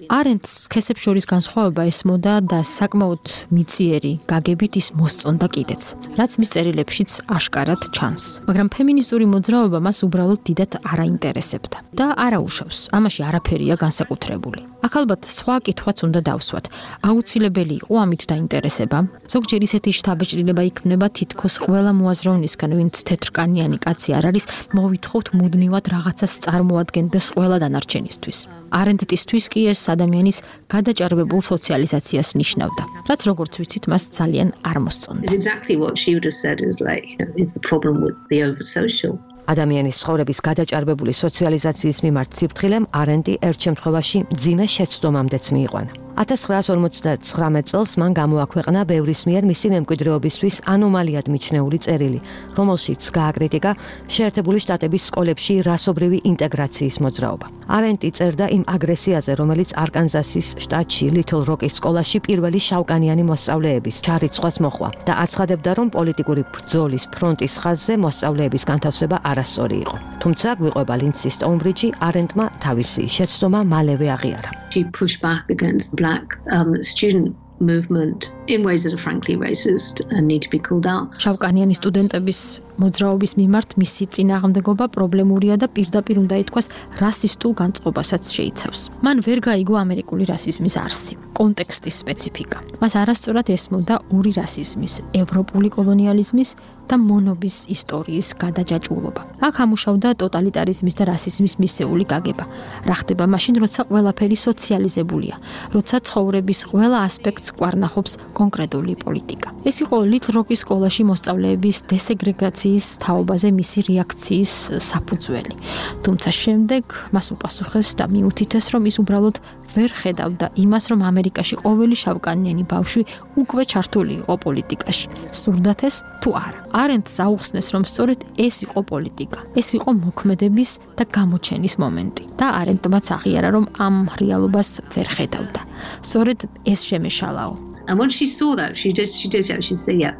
არენდს სქესებს შორის განსხვავება ესმოდა და საკმაოდ მიწიერი გაგებით ის მოსწონდა კიდეც, რაც მის წერილებშიც აშკარად ჩანს. მაგრამ ფემინისტური მოძრაობა მას უბრალოდ დიდად არ აინტერესებდა და არაუშავს, ამაში არაფერია განსაკუთრებული. აქ ალბათ სხვა კითხვაც უნდა დავსვათ. აუცილებელი იყო ამით დაინტერესება? ზოგჯერ ისეთი შთაბეჭდილება იქმნება თითქოს ყველა მოაზროვნისგან, ვინც თეთრკანიანი კაცი არ არის, მოვითხოვთ მუდმივად რაღაცას წარმოადგენდეს ყველა დანარჩენისთვის. არენდტისთვის კი ეს ადამიანის გადაჭარბებულ სოციალიზაციას ნიშნავდა, რაც როგორც ვიცით, მას ძალიან არ მოსწონდა. It's exactly what she would have said is like, you know, is the problem with the over social. ადამიანის ცხოვრების გადაჭარბებული სოციალიზაციის მიმართ სიფრთხილემ არენდი ერთ შემთხვევაში მძიმე შეცდომამდეც მიიყვანა. ათას ცხრაას ორმოცდათხრამეტ წელს მან გამოაქვეყნა ბევრის მიერ მისი მემკვიდრეობისთვის ანომალიად მიჩნეული წერილი, რომელშიც გააკრიტიკა შეერთებული შტატების სკოლებში რასობრივი ინტეგრაციის მოძრაობა. არენდი წერდა იმ აგრესიაზე, რომელიც არკანზასის შტატში ლითლ როკის სკოლაში პირველი შავკანიანი მოსწავლეების ჩარიცხვას მოჰყვა და აცხადებდა, რომ პოლიტიკური ბრძოლის ფრონტის ხაზზე მოსწავლეების განთავსება არასწორი იყო. თუმცა გვიყვება ლინდსი სტოუნბრიჯი, არენდმა თავისი შეცდომა მალევე აღიარა. She pushed back against black um, student movement in ways that are frankly racist and need to be called out. შავკანიანი სტუდენტების მოძრაობის მიმართ მისი წინააღმდეგობა პრობლემურია და პირდაპირ უნდა ითქვას რასისტულ განწყობასაც შეიცავს. მან ვერ გაიგო ამერიკული რასიზმის არსი, კონტექსტის სპეციფიკა. მას არასწორად ესმოდა ორი რასიზმის, ევროპული კოლონიალიზმის და მონობის ისტორიის გადაჯაჭვულობა. აქ ამუშავდა ტოტალიტარიზმის და რასიზმის მისეული გაგება. რა ხდება მაშინ, როცა ყველაფერი სოციალიზებულია, როცა ცხოვრების ყველა ასპექტს კვარნახობს კონკრეტული პოლიტიკა. ეს იყო ლითლ როკის სკოლაში მოსწავლეების დესეგრეგაციის თაობაზე მისი რეაქციის საფუძველი. თუმცა შემდეგ მას უპასუხეს და მიუთითეს, რომ ის უბრალოდ ვერ ხედავდა იმას, რომ ამერიკაში ყოველი შავკანიანი ბავშვი უკვე ჩართული იყო პოლიტიკაში. სურდათ ეს თუ არა. არენდს აუხსნეს, რომ სწორედ ეს იყო პოლიტიკა. ეს იყო მოქმედების და გამოჩენის მომენტი. და არენდმაც აღიარა, რომ ამ რეალობას ვერ ხედავდა. სწორედ ეს შემეშალაო. And when she saw that, she did, she did, she said, yeah.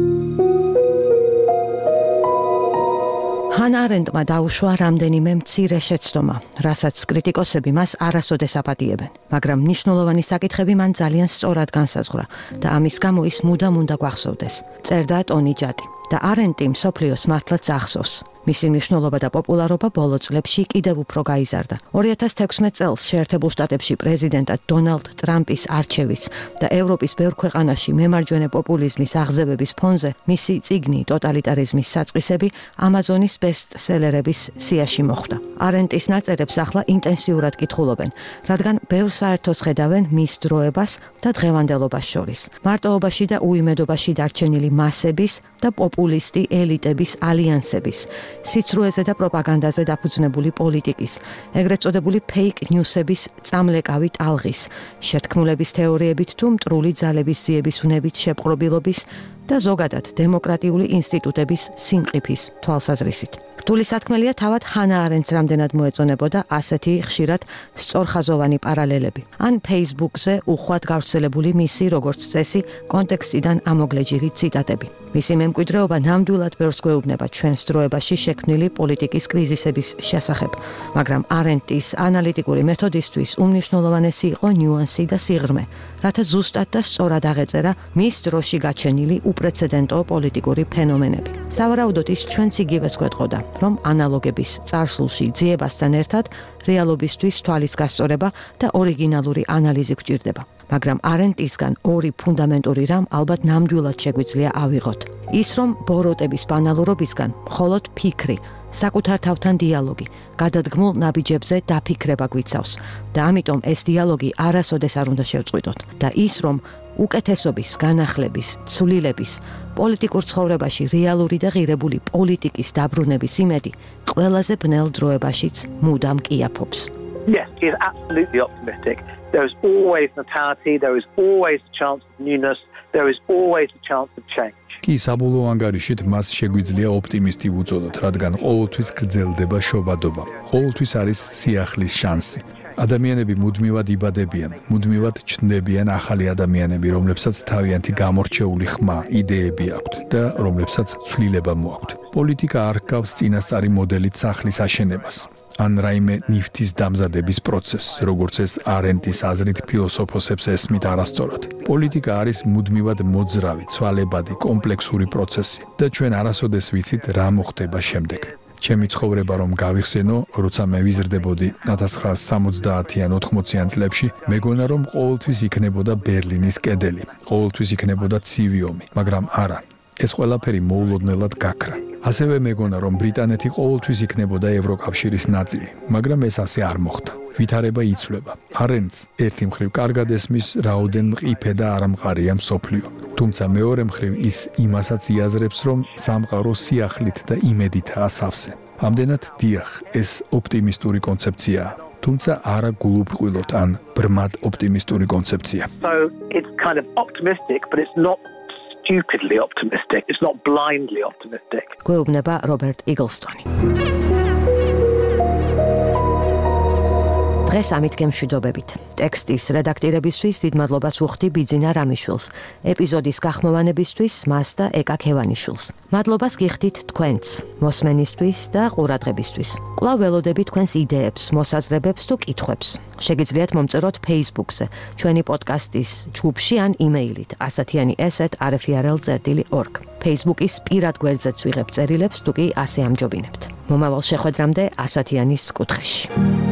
ჰანა არენდმა დაუშვა რამდენიმე მცირე შეცდომა, რასაც კრიტიკოსები მას არასოდეს აპატიებენ, მაგრამ მნიშვნელოვანი საკითხები მან ძალიან სწორად განსაზღვრა და ამის გამო ის მუდამ უნდა გვახსოვდეს. წერდა ტონი ჯადი და არენდი მსოფლიოს მართლაც ახსოვს. მისი მნიშვნელობა და პოპულარობა ბოლო წლებში კიდევ უფრო გაიზარდა. ორი ათას თექვსმეტ წელს შეერთებულ შტატებში პრეზიდენტად დონალდ ტრამპის არჩევის და ევროპის ბევრ ქვეყანაში მემარჯვენე პოპულიზმის აღზევების ფონზე მისი წიგნი ტოტალიტარიზმის საწყისები ამაზონის ბესტსელერების სიაში მოხვდა. არენდის ნაწერებს ახლა ინტენსიურად კითხულობენ, რადგან ბევრ საერთოს ხედავენ მის დროებას და დღევანდელობას შორის. მარტოობაში და უიმედობაში დარჩენილი მასების და პოპულისტი ელიტების ალიანსების, სიცრუეზე და პროპაგანდაზე დაფუძნებული პოლიტიკის, ეგრეთ წოდებული ფეიქ ნიუსების წამლეკავი ტალღის, შეთქმულების თეორიებით თუ მტრული ძალების ძიების უნებით შეპყრობილობის და ზოგადად დემოკრატიული ინსტიტუტების სიმყიფის თვალსაზრისით. რთული სათქმელია თავად ჰანა არენდს რამდენად მოეწონებოდა ასეთი ხშირად სწორხაზოვანი პარალელები. ან ფეისბუქზე უხვად გავრცელებული მისი როგორც წესი კონტექსტიდან ამოგლეჯილი ციტატები. მისი მემკვიდრეობა ნამდვილად ბევრს გვეუბნება ჩვენს დროებაში შექმნილი პოლიტიკის კრიზისების შესახებ, მაგრამ არენდის ანალიტიკური მეთოდისთვის უმნიშვნელოვანესი იყო ნიუანსი და სიღრმე, რათა ზუსტად და სწორად აღეწერა მის დროში გაჩენილი უპრეცედენტო პოლიტიკური ფენომენები. სავარაუდოდ ის ჩვენც იგივეს გვეტყოდა, რომ ანალოგების წარსულში ძიებასთან ერთად რეალობისთვის თვალის გასწორება და ორიგინალური ანალიზი გვჭირდება. მაგრამ არენდისგან ორი ფუნდამენტური რამ ალბათ ნამდვილად შეგვიძლია ავიღოთ. ის, რომ ბოროტების ბანალურობისგან მხოლოდ ფიქრი, საკუთარ თავთან დიალოგი, გადადგმულ ნაბიჯებზე დაფიქრება გვიცავს და ამიტომ ეს დიალოგი არასოდეს არ უნდა შევწყვიტოთ. და ის, რომ უკეთესობის, განახლების, ცვლილების, პოლიტიკურ ცხოვრებაში რეალური და ღირებული პოლიტიკის დაბრუნების იმედი ყველაზე ბნელ დროებაშიც მუდამ კიაფობს. Yes, he is absolutely optimistic. There is always notality, there is always a chance of newness, there is always a chance of change. კი საბოლოო ანგარიშით მას შეგვიძლია ოპტიმისტი უწოდოთ, რადგან ყოველთვის გრძელდება შობადობა. ყოველთვის არის სიახლის შანსი. ადამიანები მუდმივად იბადებიან, მუდმივად ჩნდებიან ახალი ადამიანები, რომლებსაც თავიანთი გამორჩეული ხმა, იდეები აქვთ და რომლებსაც ცვლილება მოაქვთ. პოლიტიკა არ ჰგავს წინასწარი მოდელით სახლის აშენებას. ან რაიმე ნივთის დამზადების პროცესს, როგორც ეს არენტის აზრით ფილოსოფოსებს ესმით არასწორად. პოლიტიკა არის მუდმივად მოძრავი, ცვალებადი, კომპლექსური პროცესი და ჩვენ არასოდეს ვიცით რა მოხდება შემდეგ. ჩემი ცხოვრება რომ გავიხსენო, როცა მე ვიზრდებოდი ათას ცხრაასი სამოცდაათი ან ოთხმოციან წლებში, მეგონა რომ ყოველთვის იქნებოდა ბერლინის კედელი, ყოველთვის იქნებოდა ცივი ომი, მაგრამ არა. ეს ყველაფერი მოულოდნელად გაქრა. ასევე მეგონა რომ ბრიტანეთი ყოველთვის იქნებოდა ევროკავშირის ნაწილი, მაგრამ ეს ასე არ მოხდა. ვითარება იცვლება. არენდს ერთი მხრივ კარგად ესმის, რაოდენ მყიფე და არამყარია მსოფლიო. თუმცა მეორე მხრივ ის იმასაც იაზრებს, რომ სამყარო სიახლით და იმედითაა სავსე. ამდენად დიახ, ეს ოპტიმისტური კონცეფციაა. თუმცა არა გულუბრყვილოდ ან ბრმად ოპტიმისტური კონცეფცია. So it's kind of optimistic, but it's not stupidly optimistic. It's not blindly optimistic. გვეუბნება რობერტ იგლსტონი. დღეს ამით გემშვიდობებით. ტექსტის რედაქტირებისთვის დიდ მადლობას ვუხდი ბიძინა რამიშვილს, ეპიზოდის გახმოვანებისთვის მას და ეკა ქევანიშვილს. მადლობას გიხდით თქვენს, მოსმენისთვის და ყურადღებისთვის. კვლავ ველოდებით თქვენს იდეებს, მოსაზრებებს თუ კითხვებს. შეგიძლიათ მომწეროთ Facebook-ზე, ჩვენი პოდკასტის ჯგუფში ან იმეილით ასათიანი ეს ეტ არ ეფ ი არ ელ წერტილი ორგ. Facebook-ის პირად გვერდზეც ვიღებ წერილებს, თუ კი ასე ამჯობინებთ. მომავალ შეხვედრამდე ასათიანის კუთხეში.